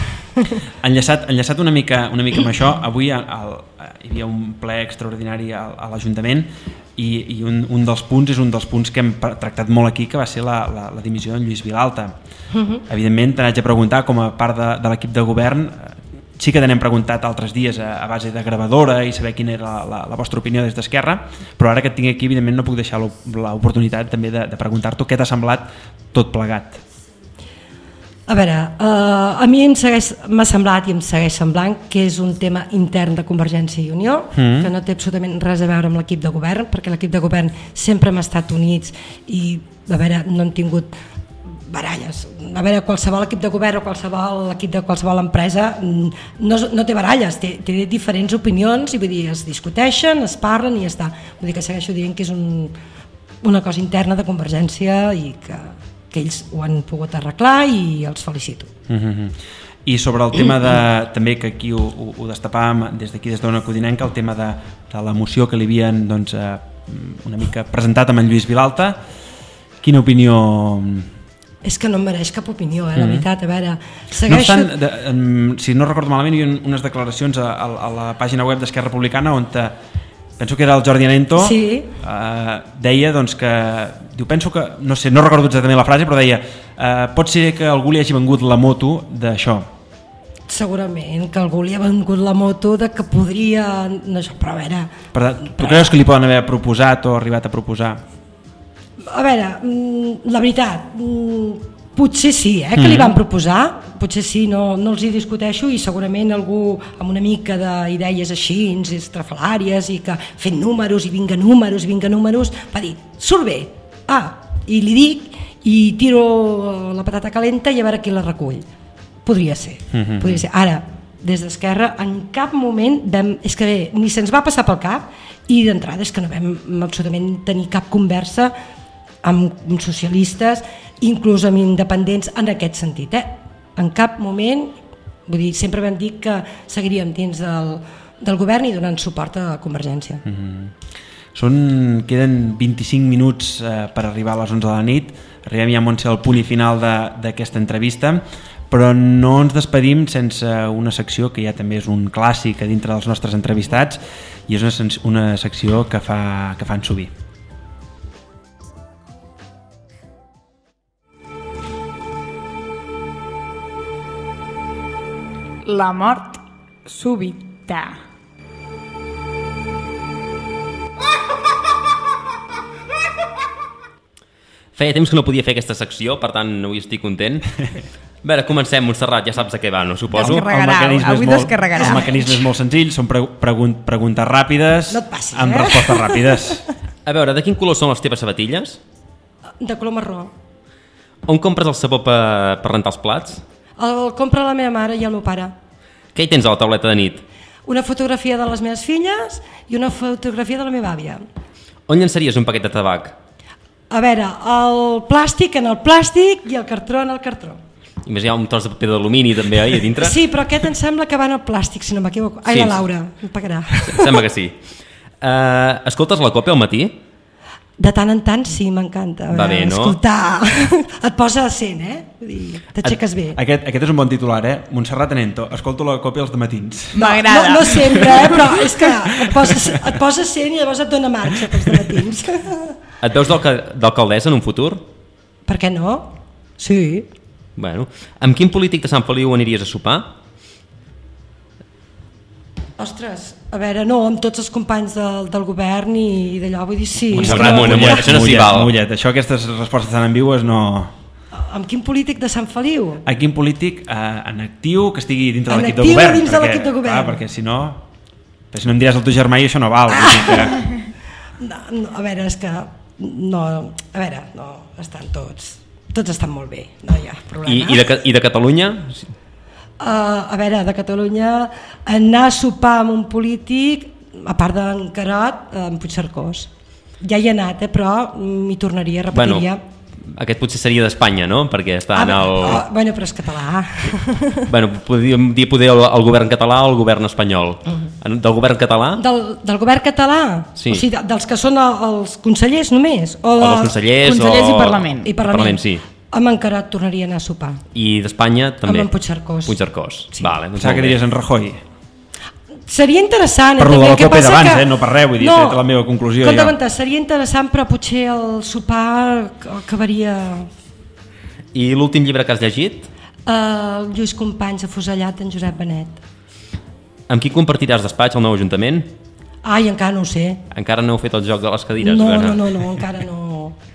Enllaçat una mica amb això, avui hi havia un ple extraordinari a l'Ajuntament i un dels punts és un dels punts que hem tractat molt aquí, que va ser la dimissió d'en Lluís Vilalta. Evidentment te n'haig de preguntar, com a part de l'equip de govern, sí que te n'hem preguntat altres dies a base de gravadora i saber quina era la vostra opinió des d'Esquerra, però ara que et tinc aquí evidentment no puc deixar l'oportunitat també de preguntar-t'ho què t'ha semblat tot plegat. A veure, a mi m'ha semblat i em segueix semblant que és un tema intern de Convergència i Unió, que no té absolutament res a veure amb l'equip de govern, perquè l'equip de govern sempre hem estat units i, a veure, no hem tingut baralles. A veure, qualsevol equip de govern o qualsevol equip de qualsevol empresa no té baralles, té diferents opinions i vull dir, es discuteixen, es parlen i ja està. Vull dir que segueixo dient que és una cosa interna de Convergència i que ells ho han pogut arreglar i els felicito. I sobre el tema també que aquí ho destapàvem des d'Ona Codinenca, el tema de la moció que li havien una mica presentat amb en Lluís Vilalta, quina opinió... És que no em mereix cap opinió, la veritat, a veure... No obstant, si no recordo malament, hi havia unes declaracions a la pàgina web d'Esquerra Republicana on penso que era el Jordi Anento, deia doncs que, diu, penso que, no sé, no recordo exactament la frase, però deia, pot ser que algú li hagi vengut la moto d'això. Segurament que algú li ha vengut la moto de que podria... Però a veure... Tu creus que li poden haver proposat o arribat a proposar? A veure, la veritat, potser sí, que li van proposar, potser sí, no els hi discuteixo i segurament algú amb una mica d'idees així, estrafalàries i que fent números i vinga números, va dir, surt bé, i li dic i tiro la patata calenta i a veure qui la recull. Podria ser. Ara, des d'Esquerra, en cap moment és que bé, ni se'ns va passar pel cap i d'entrada és que no vam absolutament tenir cap conversa amb socialistes inclús amb independents en aquest sentit. En cap moment, vull dir, sempre vam dir que seguiríem dins del govern i donant suport a Convergència. Queden 25 minuts per arribar a les 11 de la nit. Arribem ja, Montse, al punt i final d'aquesta entrevista, però no ens despedim sense una secció que ja també és un clàssic a dintre dels nostres entrevistats, i és una secció que fan sovint. La mort súbita. Feia temps que no podia fer aquesta secció, per tant avui estic content. A veure, comencem, Montserrat, ja saps a què va, no? Suposo. Avui descarregarà. El mecanisme és molt senzill, són preguntes ràpides, no et passis, amb respostes ràpides. A veure, de quin color són les teves sabatilles? De color marró. On compres el sabó per rentar els plats? El compra la meva mare i el meu pare. Què hi tens a la tauleta de nit? Una fotografia de les meves filles i una fotografia de la meva àvia. On llançaries un paquet de tabac? A veure, el plàstic en el plàstic i el cartró en el cartró. I més hi ha un tros de paper d'alumini també a dintre? Sí, però aquest em sembla que va en el plàstic, si no m'equivoco. Ai, la Laura, em pagarà. Sembla que sí. Escoltes la Cope al matí? De tant en tant sí, m'encanta. Va bé, no? Escoltar, et posa sent, Vull dir, t'aixeques bé. Aquest és un bon titular, Montserrat Tenento, escolto la Cope als dematins. M'agrada. No sempre, però és que et posa sent i llavors et dona marxa pels dematins. Et veus d'alcaldessa en un futur? Per què no? Sí. Bueno, amb quin polític de Sant Feliu aniries a sopar? Ostres, a veure, no, amb tots els companys del govern i d'allò, vull dir, sí. Montserrat, això no s'hi val. Mullet, això, aquestes respostes tan ambigües no... Amb quin polític de Sant Feliu? A quin polític en actiu que estigui dintre de l'equip de govern? En actiu dins de l'equip de govern. Perquè si no em diràs el teu germà i això no val. No, a veure, és que... No, a veure, no, estan tots estan molt bé, no hi ha problema. I de Catalunya? A veure, de Catalunya, anar a sopar amb un polític, a part d'en Carot, en Puigcercós. Ja hi he anat, però m'hi tornaria, repetiria. Bueno, aquest potser seria d'Espanya, no? Perquè està en el... Bueno, però és català. Bueno, podríem dir poder el govern català o el govern espanyol. Del govern català? Del govern català? Sí. O sigui, dels que són els consellers només? O dels consellers i Parlament. I Parlament, sí. Amb en Carot tornaria a anar a sopar. I d'Espanya també? Amb en Puigcercós. Puigcercós, sí. Vale. Doncs pensava que diries en Rajoy. Seria interessant. Per lo de la Copa d'abans, que... no per res, vull dir, no, la meva conclusió. Compte, seria interessant, però potser el sopar acabaria... I l'últim llibre que has llegit? El Lluís Companys, afusellat, en Josep Benet. Amb qui compartiràs despatx al nou Ajuntament? Ai, encara no ho sé. Encara no heu fet el joc de les cadires? No, encara no.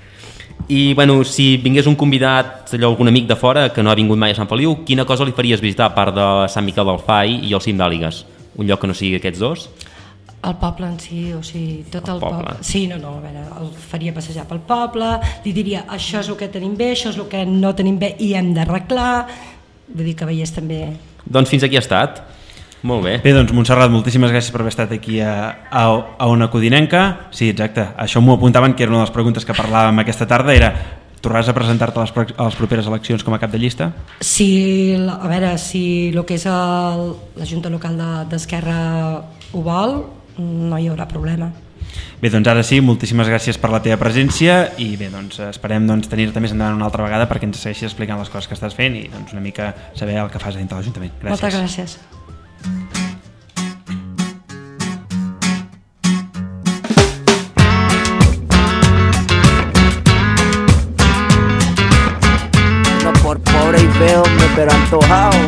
I bueno, si vingués un convidat, algun amic de fora que no ha vingut mai a Sant Feliu, quina cosa li faries visitar a part de Sant Miquel del Fai i el Cim d'Àligues? Un lloc que no sigui aquests dos? El poble en si, o sigui, tot el poble. Sí, no, a veure, el faria passejar pel poble, li diria això és el que tenim bé, això és el que no tenim bé i hem d'arreglar, vull dir que veiés també... Doncs fins aquí ha estat. Molt bé. Bé, doncs Montserrat, moltíssimes gràcies per haver estat aquí a Ona Codinenca. Sí, exacte, això m'ho apuntaven, que era una de les preguntes que parlàvem aquesta tarda, era tornaràs a presentar-te a les properes eleccions com a cap de llista? Sí, a veure, si el que és la Junta Local d'Esquerra ho vol, no hi haurà problema. Bé, doncs ara sí, moltíssimes gràcies per la teva presència i bé, doncs esperem tenir-te més endavant una altra vegada perquè ens segueixis explicant les coses que estàs fent i doncs una mica saber el que fas dintre de l'Ajuntament. Gràcies. Moltes gràcies. No por pobre y feo, pero antojado.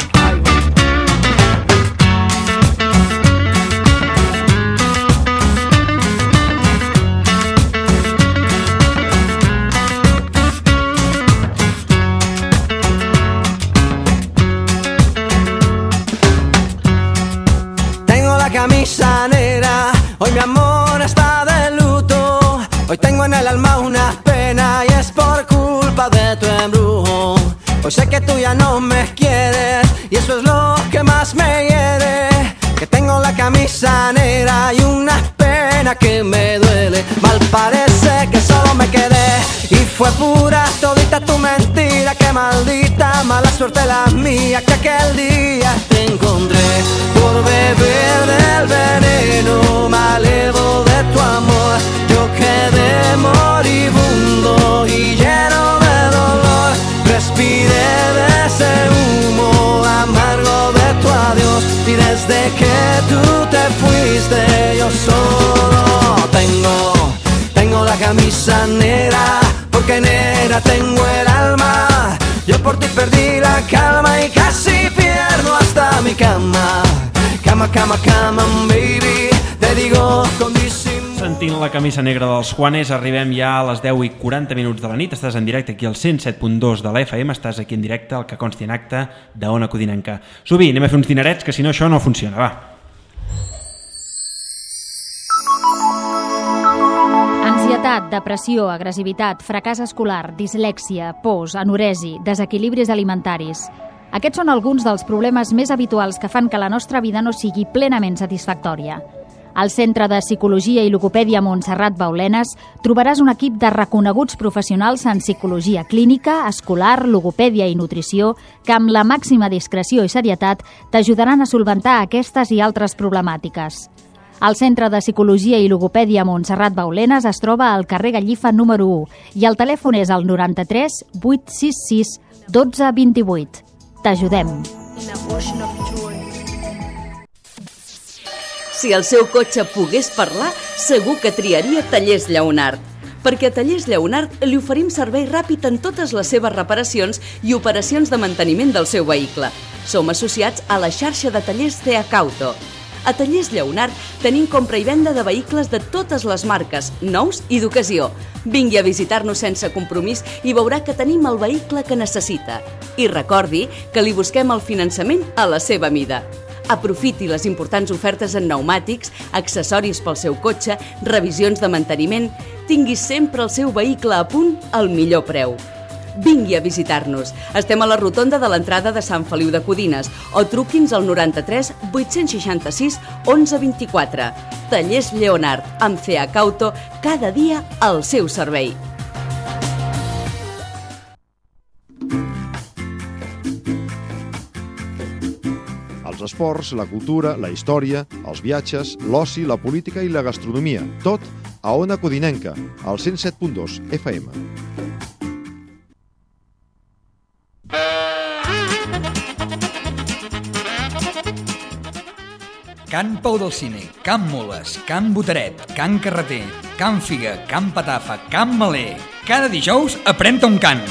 Camisa negra, hoy mi amor está de luto. Hoy tengo en el alma una pena y es por culpa de tu embrujo. Hoy sé que tú ya no me quieres y eso es lo que más me hiere. Que tengo la camisa negra y una pena que me duele. Mal parece que solo me quedé y fue pura todita tu mentira, qué maldita mala suerte la mía, que aquel día te encontré por beber del veneno, me alevo de tu amor, yo quedé moribundo y lleno de dolor, respiré de ese humo amargo de tu adiós, y desde que tú te fuiste yo solo tengo la camisa negra, porque negra tengo el alma, yo por ti perdí la calma y casi pierdo hasta mi cama, cama, baby, te digo con disimulo. Sentint la camisa negra dels Juanes, arribem ja a les 10:40 de la nit. Estàs en directe aquí al 107.2 de la FM, estàs aquí en directe al que consti en acte d'Ona Codinenca. Subi, anem a fer uns dinerets, que si no això no funciona, va. Ansietat, depressió, agressivitat, fracàs escolar, dislèxia, pors, anoresi, desequilibris alimentaris. Aquests són alguns dels problemes més habituals que fan que la nostra vida no sigui plenament satisfactòria. Al Centre de Psicologia i Logopèdia Montserrat Baulenes trobaràs un equip de reconeguts professionals en psicologia clínica, escolar, logopèdia i nutrició que amb la màxima discreció i serietat t'ajudaran a solventar aquestes i altres problemàtiques. El Centre de Psicologia i Logopèdia Montserrat Baulenes es troba al carrer Gallifa número 1 i el telèfon és el 93 866 12 28. T'ajudem. Si el seu cotxe pogués parlar, segur que triaria Tallers Lleonart. Perquè a Tallers Lleonart li oferim servei ràpid en totes les seves reparacions i operacions de manteniment del seu vehicle. Som associats a la xarxa de tallers Ceacauto. A Tallers Lleonart tenim compra i venda de vehicles de totes les marques, nous i d'ocasió. Vingui a visitar-nos sense compromís i veurà que tenim el vehicle que necessita. I recordi que li busquem el finançament a la seva mida. Aprofiti les importants ofertes en pneumàtics, accessoris pel seu cotxe, revisions de manteniment. Tingui sempre el seu vehicle a punt al millor preu. Vingui a visitar-nos. Estem a la rotonda de l'entrada de Sant Feliu de Codines o truqui'ns al 93 866 11 24. Tallers Lleonart, amb Ceacauto, cada dia al seu servei. Els esports, la cultura, la història, els viatges, l'oci, la política i la gastronomia. Tot a Ona Codinenca, al 107.2 FM. Can Pau del Cine, Can Moles, Can Boteret, Can Carreter, Can Figa, Can Patafa, Can Maler. Cada dijous aprèn-te un cant.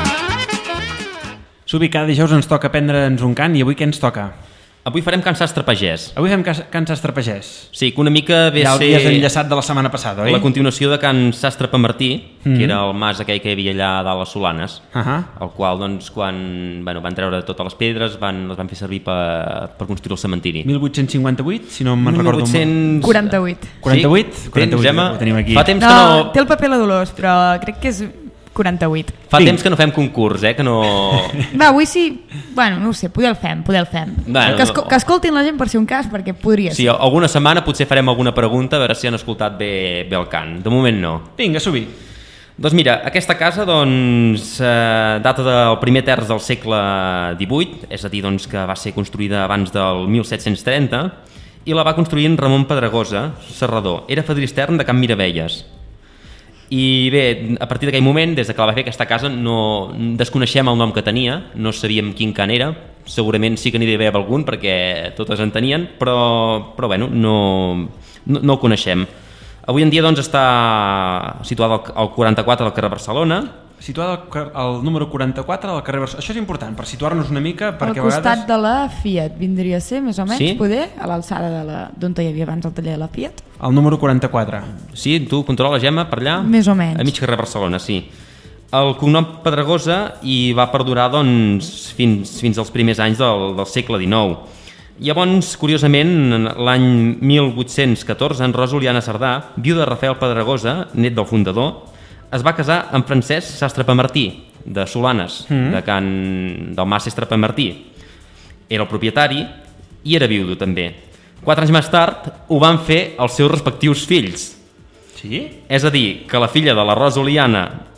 Subi, cada dijous ens toca aprendre'ns un cant i avui què ens toca? Avui farem Can Sastre Pagès. Avui fem Can Sastre Pagès. Sí, que una mica ve a ser... Ja l'havies enllaçat de la setmana passada, oi? La continuació de Can Sastre Pamartí, que era el mas aquell que hi havia allà dalt a les Solanes, el qual, doncs, quan van treure totes les pedres, les van fer servir per construir el cementiri. 1858, si no me'n recordo... 48. 48? 48, Gemma? ho tenim aquí. Fa temps que no... Té el paper la Dolors, però crec que és 48. Fa temps que no fem concurs, que no... Va, avui sí... Bueno, no ho sé, poder el fem. Bueno, que escoltin la gent per si un cas, perquè podria ser. Sí, alguna setmana potser farem alguna pregunta, a veure si han escoltat bé el cant. De moment no. Vinga, Subi. Doncs mira, aquesta casa data del primer terç del segle XVIII, és a dir, que va ser construïda abans del 1730, i la va construir en Ramon Pedregosa, serrador. Era fadristern de Can Miravelles. I bé, a partir d'aquell moment, des que la va fer aquesta casa, no desconeixem el nom que tenia, no sabíem quin cant era, segurament sí que n'hi devia haver algun perquè totes en tenien, però bueno, no el coneixem. Avui en dia està situada al 44 del carrer Barcelona. Situada al número 44 del carrer Barcelona. Això és important, per situar-nos una mica, perquè al costat de la Fiat, vindria a ser, més o menys, poder, a l'alçada d'on hi havia abans el taller de la Fiat. El número 44. Sí, tu controla, Gemma, per allà? Més o menys. A mig carrer Barcelona, sí. El cognom Pedregosa hi va perdurar fins als primers anys del segle XIX. Llavors, curiosament, l'any 1814, en Rosa Oliana Cerdà, viu de Rafael Pedregosa, net del fundador, es va casar amb Francesc Sastre Pamartí, de Solanes, del mas Sastre Pamartí. Era el propietari i era viudo també. 4 anys més tard ho van fer els seus respectius fills. Sí? És a dir, que la filla de la Rosa Oliana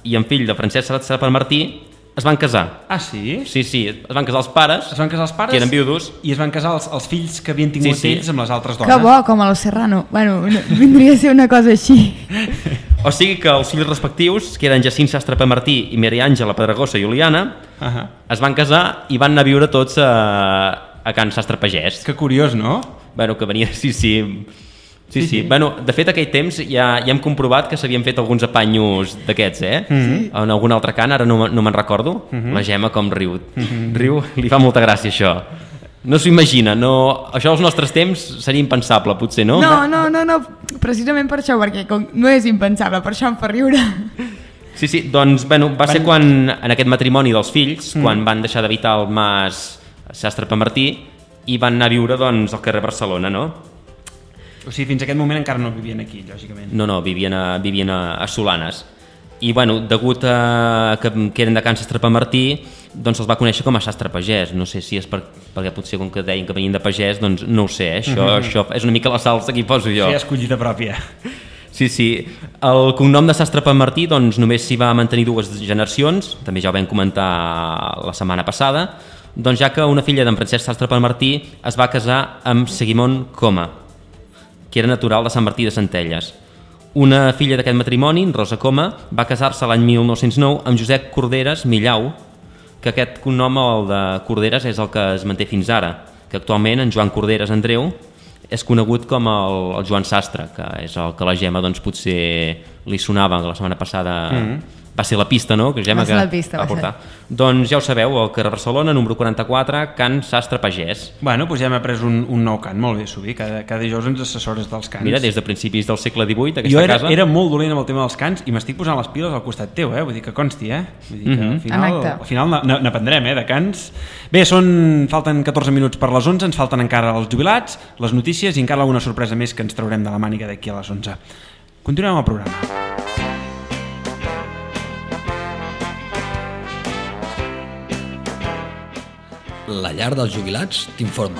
i en fill de Francesc Sastre Martí es van casar. Ah, sí? Sí, es van casar els pares, que eren viudos. I es van casar els fills que havien tingut ells amb les altres dones. Que bo, com a Los Serrano. Bueno, vindria a ser una cosa així. O sigui que els fills respectius, que eren Jacint Sastre Martí i Maria Àngela Pedregosa i Oliana, es van casar i van anar a viure tots a Can Sastre Pagès. Que curiós, no? Bueno, que venia... Sí. Bueno, de fet, aquell temps ja hem comprovat que s'havien fet alguns apanyos d'aquests, en algun altre cant, ara no me'n recordo. La Gemma com riu. Riu, li fa molta gràcia això. No s'ho imagina, això als nostres temps seria impensable, potser, no? No, precisament per això, perquè no és impensable, per això em fa riure. Sí, doncs, va ser quan, en aquest matrimoni dels fills, quan van deixar d'habitar el mas Sastre Martí i van anar a viure, doncs, al carrer Barcelona, no? O sigui, fins a aquest moment encara no vivien aquí, lògicament. No, vivien a Solanes. I, bueno, degut a que eren de Can Sastre Martí, doncs els va conèixer com a Sastre Pagès. No sé si és perquè potser com que deien que venien de pagès, doncs no ho sé, això és una mica la salsa que hi poso jo. Sí, escollida pròpia. Sí. El cognom de Sastre Martí doncs només s'hi va mantenir 2 generacions, també ja ho vam comentar la setmana passada, doncs ja que una filla d'en Francesc Sastre Martí es va casar amb Seguimon Coma, que era natural de Sant Martí de Centelles. Una filla d'aquest matrimoni, Rosa Coma, va casar-se l'any 1909 amb Josep Corderes Millau, que aquest cognom, el de Corderes, és el que es manté fins ara, que actualment en Joan Corderes Andreu és conegut com el Joan Sastre, que és el que la Gemma doncs, potser li sonava la setmana passada. Va ser la pista, no? Que Gemma va portar. Doncs ja ho sabeu, al carrer Barcelona, número 44, Can Sastre Pagès. Bueno, doncs ja hem après un nou cant, molt bé, Subi, cada dijous ens assessores dels cants. Mira, des de principis del segle XVIII, aquesta casa... Jo era molt dolent amb el tema dels cants i m'estic posant les piles al costat teu, vull dir que consti, Vull dir que al final n'aprendrem, de cants. Bé, falten 14 minuts per les 11, ens falten encara els jubilats, les notícies i encara alguna sorpresa més que ens traurem de la màniga d'aquí a les 11. Continuem el programa. La llar dels jubilats t'informa.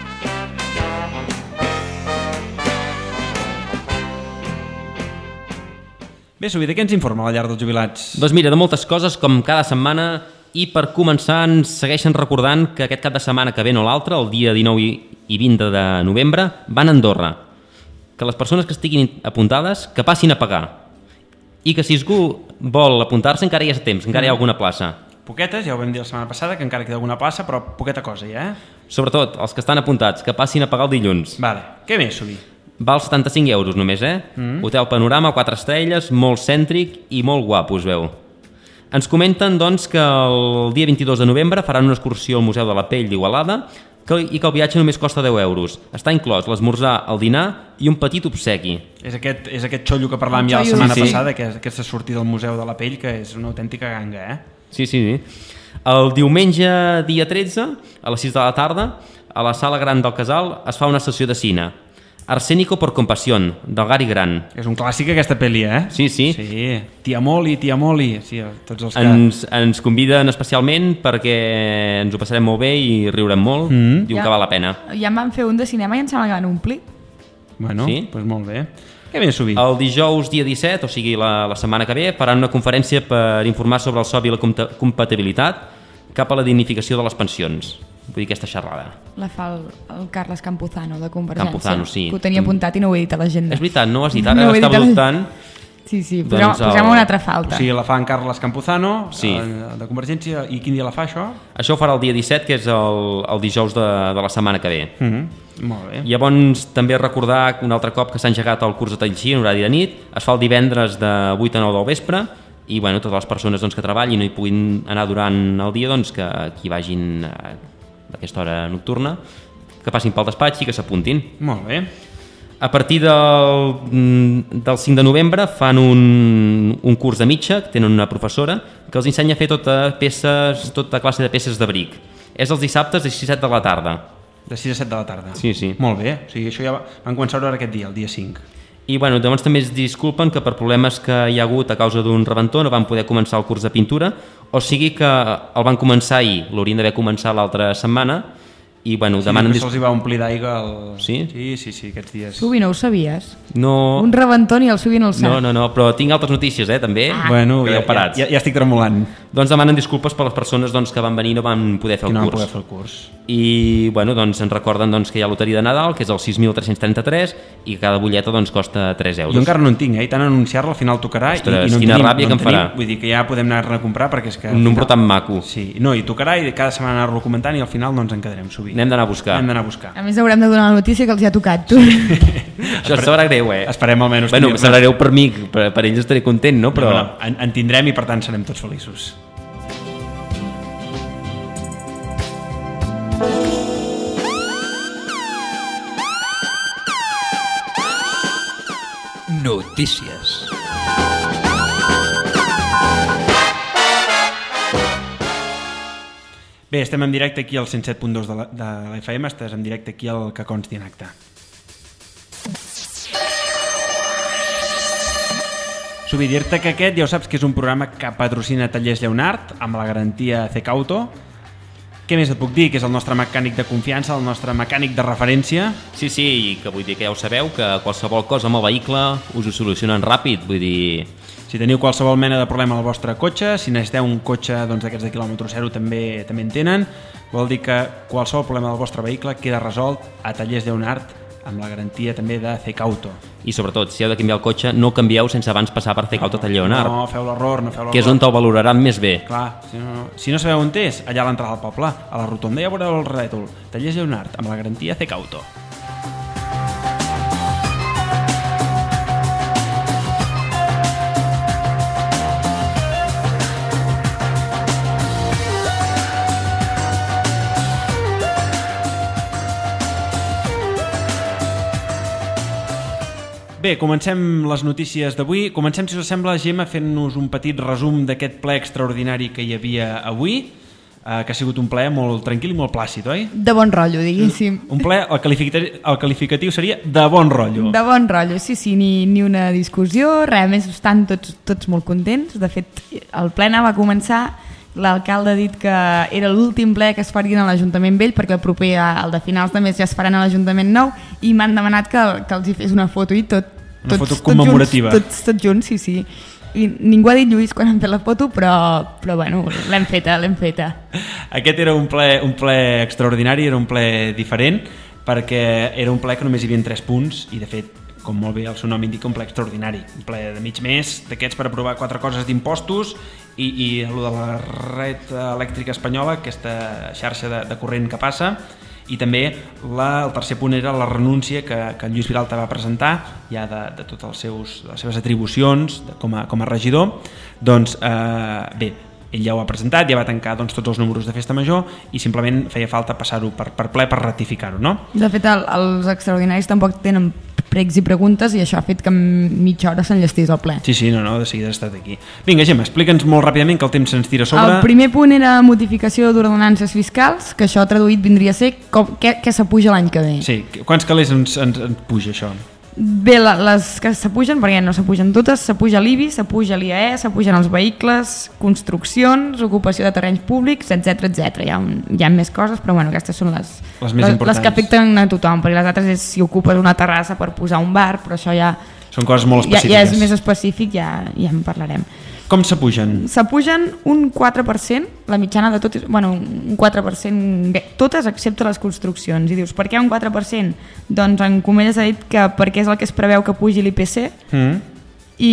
Bé, Subi, de què ens informa la llar dels jubilats? Doncs mira, de moltes coses, com cada setmana, i per començar ens segueixen recordant que aquest cap de setmana que ve no l'altre, el dia 19 i 20 de novembre, van a Andorra. Que les persones que estiguin apuntades, que passin a pagar. I que si algú vol apuntar-se encara hi ha temps, encara hi ha alguna plaça. Poquetes, ja ho vam dir la setmana passada, que encara queda alguna plaça, però poqueta cosa ja, Sobretot, els que estan apuntats, que passin a pagar el dilluns. Vale. Què més, Subi? Val 75 euros només, Hotel Panorama, 4 estrelles, molt cèntric i molt guapo, us veu. Ens comenten, doncs, que el dia 22 de novembre faran una excursió al Museu de la Pell d'Igualada i que el viatge només costa 10 euros. Està inclòs l'esmorzar, el dinar i un petit obsequi. És aquest xollo que parlàvem ja la setmana passada, que és aquesta sortida al Museu de la Pell, que és una autèntica ganga, Sí. El diumenge, dia 13, a les 6 de la tarda, a la Sala Gran del Casal es fa una sessió de cine. Arsénico por compasión, del Gary Grant. És un clàssic aquesta pel·li, Sí. Sí, Tia Molly. Sí, tots els que... Ens conviden especialment perquè ens ho passarem molt bé i riurem molt. Diu que val la pena. Ja em van fer un de cinema i em sembla que van omplir. Bueno, doncs molt bé. Què més, Subi? El dijous dia 17, o sigui la setmana que ve, faran una conferència per informar sobre el SOB i la compatibilitat cap a la dignificació de les pensions. Vull dir, aquesta xerrada. La fa el Carles Campuzano, de Convergència. Campuzano, sí. Que ho tenia apuntat i no ho he dit a l'agenda. És veritat, no ho has dit, ara estava dubtant. Sí, posem una altra falta. O sigui, la fa en Carles Campuzano, de Convergència, i quin dia la fa, això? Això ho farà el dia 17, que és el dijous de la setmana que ve. Molt bé. Llavors, també recordar un altre cop que s'ha engegat el curs de Tai Chi en horari de nit, es fa el divendres de 8 a 9 del vespre, i totes les persones que treballin i puguin anar durant el dia, que hi vagin a aquesta hora nocturna, que passin pel despatx i que s'apuntin. Molt bé. A partir del 5 de novembre fan un curs de mitja, que tenen una professora, que els ensenya a fer tota classe de peces de bric. És els dissabtes de 6 a 7 de la tarda. De 6 a 7 de la tarda. Sí. Molt bé, o sigui, això ja van començar a veure aquest dia, el dia 5. I llavors també es disculpen que per problemes que hi ha hagut a causa d'un rebentó no van poder començar el curs de pintura, o sigui que el van començar ahir, l'haurien d'haver començat l'altra setmana, i bueno, Sí, demanen... se'ls hi va omplir d'aigua Sí? Sí, aquests dies. Subi, no ho sabies? No... Un rebentón i el Subi no el sap. No, però tinc altres notícies, també. Bueno, Quedeu parats. ja estic tremolant. Doncs demanen disculpes per les persones que van venir i no van poder fer el curs. I bueno, doncs ens recorden que hi ha loteria de Nadal, que és el 6.333, i cada butlleta costa 3 euros. Jo encara no en tinc, i tant anunciar-la al final tocarà. Ostres, i no quina ràbia que em farà. Vull dir que ja podem anar a comprar perquè és que... Un número tan maco. Sí, no, i tocarà i cada setmana anar-lo comentant i al final no ens en quedarem sovint. Anem d'anar a buscar. A més haurem de donar la notícia que els hi ha tocat, tu. Això et sabrà greu, Esperem almenys... Bueno, sabrà greu per mi, per ells estaré content, no? Però... No, en tindrem i per tant serem tots feliços. Notícies. Bé, estem en directe aquí al 107.2 de la FM, estàs en directe aquí al Que Consti en Acte. Subi, dir-te que aquest ja ho saps que és un programa que patrocina Tallers Lleonart amb la garantia Cecauto. Què més et puc dir? Que és el nostre mecànic de confiança, el nostre mecànic de referència. Sí, i que vull dir que ja ho sabeu, que qualsevol cosa amb el vehicle us ho solucionen ràpid, vull dir... Si teniu qualsevol mena de problema al vostre cotxe, si necessiteu un cotxe d'aquests de quilòmetre zero també en tenen, vol dir que qualsevol problema del vostre vehicle queda resolt a Tallers Lleonart amb la garantia també de Cecauto. I sobretot, si heu de canviar el cotxe, no canvieu sense abans passar per Cecauto Lleonart. No, feu l'error, que és on te'l valoraran més bé. Clar, si no sabeu on és, allà a l'entrada del poble, a la rotonda ja veureu el rètol. Tallers Lleonart, amb la garantia Cecauto. Bé, comencem les notícies d'avui. Comencem, si us sembla, Gemma, fent-nos un petit resum d'aquest ple extraordinari que hi havia avui, que ha sigut un ple molt tranquil i molt plàcid, oi? De bon rotllo, diguéssim. Un ple, el qualificatiu seria de bon rotllo. De bon rotllo, sí, ni una discussió, res, a més estan tots molt contents. De fet, el ple va començar, l'alcalde ha dit que era l'últim ple que es farien a l'Ajuntament Vell, perquè el proper, el de finals de mes, ja es faran a l'Ajuntament Nou, i m'han demanat que els hi fes una foto i tots commemorativa. Tots junts, sí. I ningú ha dit Lluís quan han fet la foto, però bueno, l'hem feta. Aquest era un ple extraordinari, era un ple diferent, perquè era un ple que només hi havia 3 punts i, de fet, com molt bé el seu nom indica, un ple extraordinari, un ple de mig mes, d'aquests per aprovar 4 coses d'impostos i el de la red elèctrica espanyola, aquesta xarxa de corrent que passa, i també el tercer punt era la renúncia que en Lluís Vilalta va presentar ja de totes les seves atribucions com a regidor. Doncs bé, ell ja ho ha presentat, ja va tancar tots els números de festa major i simplement feia falta passar-ho per ple per ratificar-ho, no? De fet, els extraordinaris tampoc tenen pregs i preguntes i això ha fet que en mitja hora s'enllestís el ple. Sí, no, de seguida ha estat aquí. Vinga, Gemma, explica'ns molt ràpidament que el temps se'ns tira a sobre. El primer punt era modificació d'ordenances fiscals, que això traduït vindria a ser què s'apuja l'any que ve. Sí, quants calés ens puja això? Bé, les que s'apugen, perquè no s'apugen totes, s'apuja l'IBI, s'apuja l'IAE, s'apugen els vehicles, construccions, ocupació de terrenys públics, etc. Hi ha més coses, però bueno, aquestes són les que afecten a tothom, perquè les altres és si ocupes una terrassa per posar un bar, però això ja... Són coses molt específiques. Ja és més específic, ja en parlarem. Com s'apugen? S'apugen un 4%, la mitjana de tot, un 4%, totes excepte les construccions. I dius, per què un 4%? Doncs en Comelles ha dit que perquè és el que es preveu que pugi l'IPC i,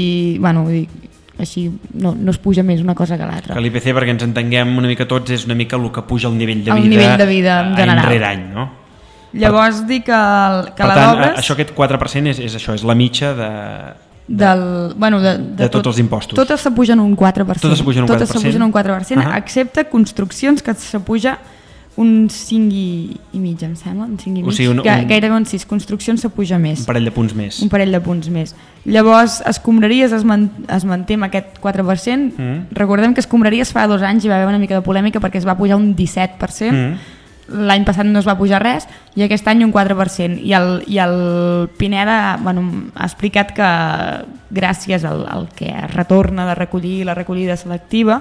així no es puja més una cosa que l'altra. Que l'IPC, perquè ens entenguem una mica tots, és una mica el que puja el nivell de vida, el nivell de vida general. Any rere any, no? Llavors dic que per la tant, d'obres... això, aquest 4% és això, és la mitja de tots els impostos. Totes s'apugen un 4%. Totes s'apugen un 4%, excepte construccions que s'apuja un 5,5, em sembla, un 5,5. O sigui, gairebé un 6. Construccions s'apuja més. Un parell de punts més. Un parell de punts més. Llavors, escombraries es manté amb aquest 4%. Recordem que escombraries fa 2 anys hi va haver una mica de polèmica perquè es va pujar un 17%. L'any passat no es va pujar res i aquest any un 4%. I el Pineda ha explicat que gràcies al que retorna de recollir la recollida selectiva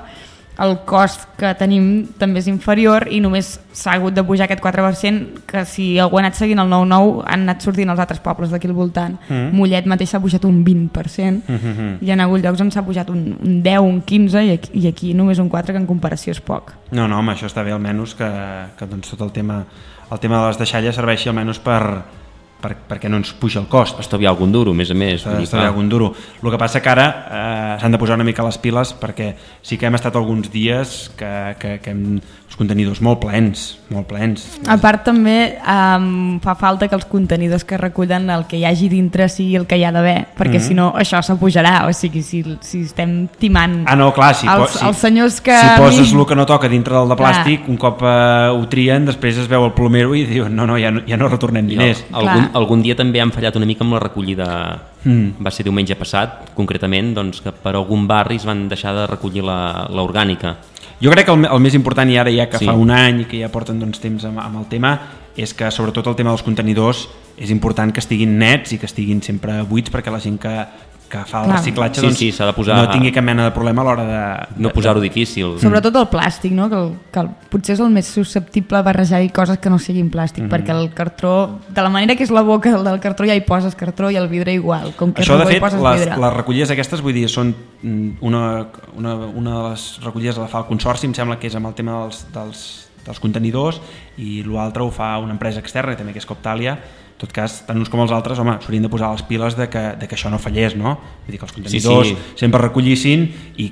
el cost que tenim també és inferior i només s'ha hagut de pujar aquest 4%, que si algú ha anat seguint el 9-9 han anat sortint els altres pobles d'aquí al voltant. Mollet mateix s'ha pujat un 20%, i en hagut llocs on s'ha pujat un 10, un 15 i aquí només un 4, que en comparació és poc. No, home, això està bé almenys que doncs, tot el tema de les deixalles serveixi almenys perquè no ens puja el cost. Estalviar algun duro, a més. Estalviar algun duro. El que passa que ara s'han de posar una mica les piles, perquè sí que hem estat alguns dies que hem els contenidors molt plens. A part també fa falta que els contenidors que recullen el que hi hagi dintre sigui el que hi ha d'haver, perquè si no això s'apujarà, o sigui, si estem timant els senyors que... Si poses el que no toca dintre del de plàstic, un cop ho trien, després es veu el plomero i diuen no, ja no retornem diners. Algun dia també han fallat una mica amb la recollida. Va ser diumenge passat, concretament, doncs, que per algun barri es van deixar de recollir l'orgànica. Jo crec que el més important, i ara ja que fa un any i que ja porten temps amb el tema, és que sobretot el tema dels contenidors és important que estiguin nets i que estiguin sempre buits, perquè la gent que fa el reciclatge s'ha de posar... no tingui cap mena de problema a l'hora de... No posar-ho difícil. Sobretot el plàstic, no? que potser és el més susceptible a barrejar-hi coses que no siguin plàstic, perquè el cartró, de la manera que és la boca del cartró, ja hi poses cartró, i el vidre igual. Com que això, de fet, les recollides aquestes, vull dir, són una de les recollides la fa el Consorci, em sembla que és amb el tema dels contenidors, i l'altre ho fa una empresa externa, també, que és Coptalia. En tot cas, tant uns com els altres, home, s'haurien de posar les piles de que això no fallés, no? Vull dir que els contenidors sempre recollissin i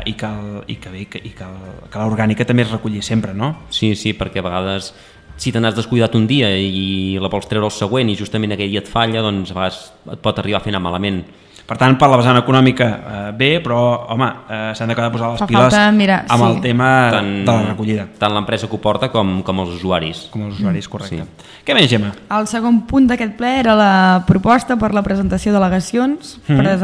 que l'orgànica també es recolli sempre, no? Sí, perquè a vegades si te n'has descuidat un dia i la vols treure el següent i justament aquell dia et falla, doncs a vegades et pot arribar a fer anar malament. Per tant, per la vessant econòmica bé, però home, s'han d'acabar de posar les piles amb el tema de la recollida. Tant l'empresa que ho porta com els usuaris. Com els usuaris, correcte. Què més, Gemma? El segon punt d'aquest ple era la proposta per la presentació d'al·legacions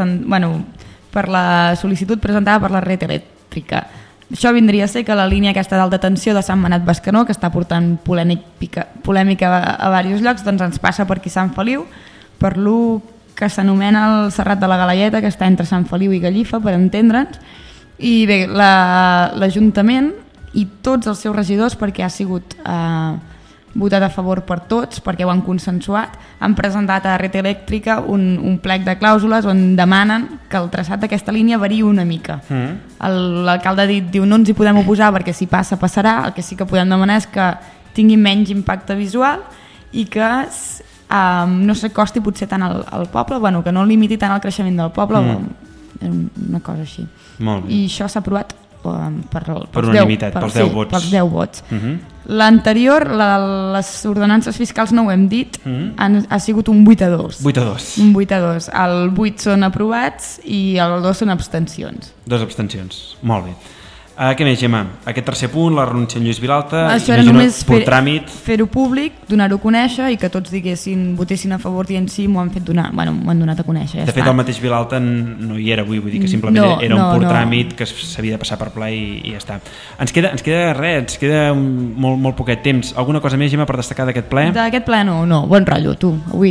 per la sol·licitud presentada per la Red Elèctrica. Això vindria a ser que la línia aquesta d'alta tensió de Sant Manat-Bescanó, que està portant polèmica a diversos llocs, doncs ens passa per aquí Sant Feliu, per lo que s'anomena el Serrat de la Galaieta, que està entre Sant Feliu i Gallifa, per entendre'ns. I bé, l'Ajuntament i tots els seus regidors, perquè ha sigut votat a favor per tots, perquè ho han consensuat, han presentat a Red Elèctrica un plec de clàusules on demanen que el traçat d'aquesta línia variï una mica. L'alcalde diu no ens hi podem oposar perquè si passa, passarà. El que sí que podem demanar és que tingui menys impacte visual i que no s'acosti potser tant al poble, que no limiti tant el creixement del poble, una cosa així. I això s'ha aprovat per unanimitat, pels 10 vots. L'anterior, les ordenances fiscals, no ho hem dit, ha sigut un 8-2. Un 8-2. El 8 són aprovats i el 2 són abstencions. 2 abstencions, molt bé. Què més, Gemma? Aquest tercer punt, la renúncia en Lluís Vilalta, això era només fer-ho públic, donar-ho a conèixer i que tots votessin a favor dient sí, m'ho han donat a conèixer. De fet, el mateix Vilalta no hi era avui, vull dir que simplement era un pur tràmit que s'havia de passar per ple i ja està. Ens queda molt poquet temps. Alguna cosa més, Gemma, per destacar d'aquest ple? D'aquest ple no, bon rotllo, tu, avui.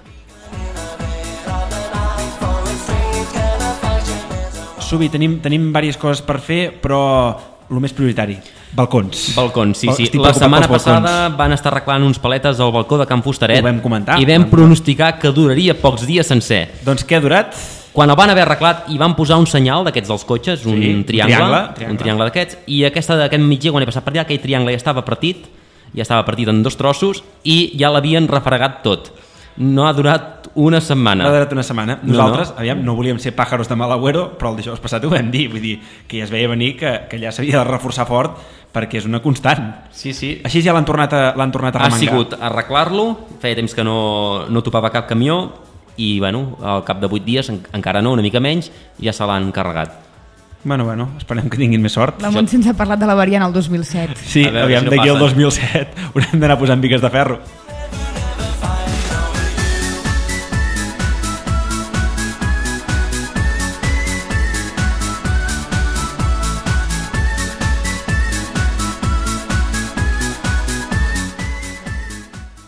Subi, tenim diverses coses per fer, però el més prioritari, balcons, sí. La setmana passada van estar arreglant uns paletes al balcó de Can Fustaret. Ho vam comentar. I vam pronosticar que duraria pocs dies sencer. Doncs què ha durat? Quan el van haver arreglat i van posar un senyal d'aquests dels cotxes, un triangle d'aquests, i aquest migdia, quan he passat per allà, aquell triangle ja estava partit en 2 trossos i ja l'havien refregat tot. No ha durat una setmana. Nosaltres, no volíem ser pàjaros de mal agüero, però el dijous passat ho vam dir, vull dir que ja es veia venir que allà s'havia de reforçar fort perquè és una constant. Sí. Així ja l'han tornat a remengar. Ha sigut arreglar-lo, feia temps que no topava cap camió i al cap de 8 dies, encara no, una mica menys, ja se l'han carregat. Bueno, esperem que tinguin més sort. La Montse ens ha parlat de la variant al 2007. Sí, d'aquí al 2007 haurem d'anar posant bigues de ferro.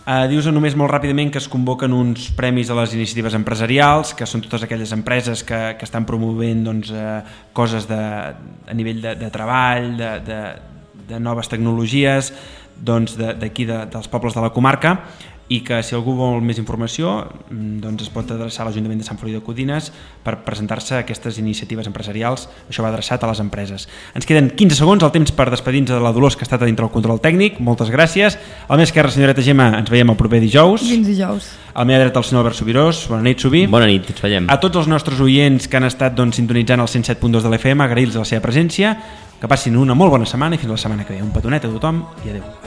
Dius només molt ràpidament que es convoquen uns premis a les iniciatives empresarials, que són totes aquelles empreses que estan promovent coses a nivell de treball, de noves tecnologies, d'aquí dels pobles de la comarca, i que si algú vol més informació es pot adreçar a l'Ajuntament de Sant Feliu de Codines per presentar-se a aquestes iniciatives empresarials. Això va adreçat a les empreses. Ens queden 15 segons, el temps per despedir-nos de la Dolors, que ha estat a dintre el control tècnic. Moltes gràcies. A la meva esquerra, senyoreta Gemma, ens veiem el proper dijous. Fins dijous. A la meva dreta, el senyor Albert Subirós. Bona nit, Subi. Bona nit, ens veiem. A tots els nostres oients que han estat sintonitzant el 107.2 de l'FM, agrair-los la seva presència, que passin una molt bona setmana i fins la setmana que ve. Un petonet a tothom i adeu.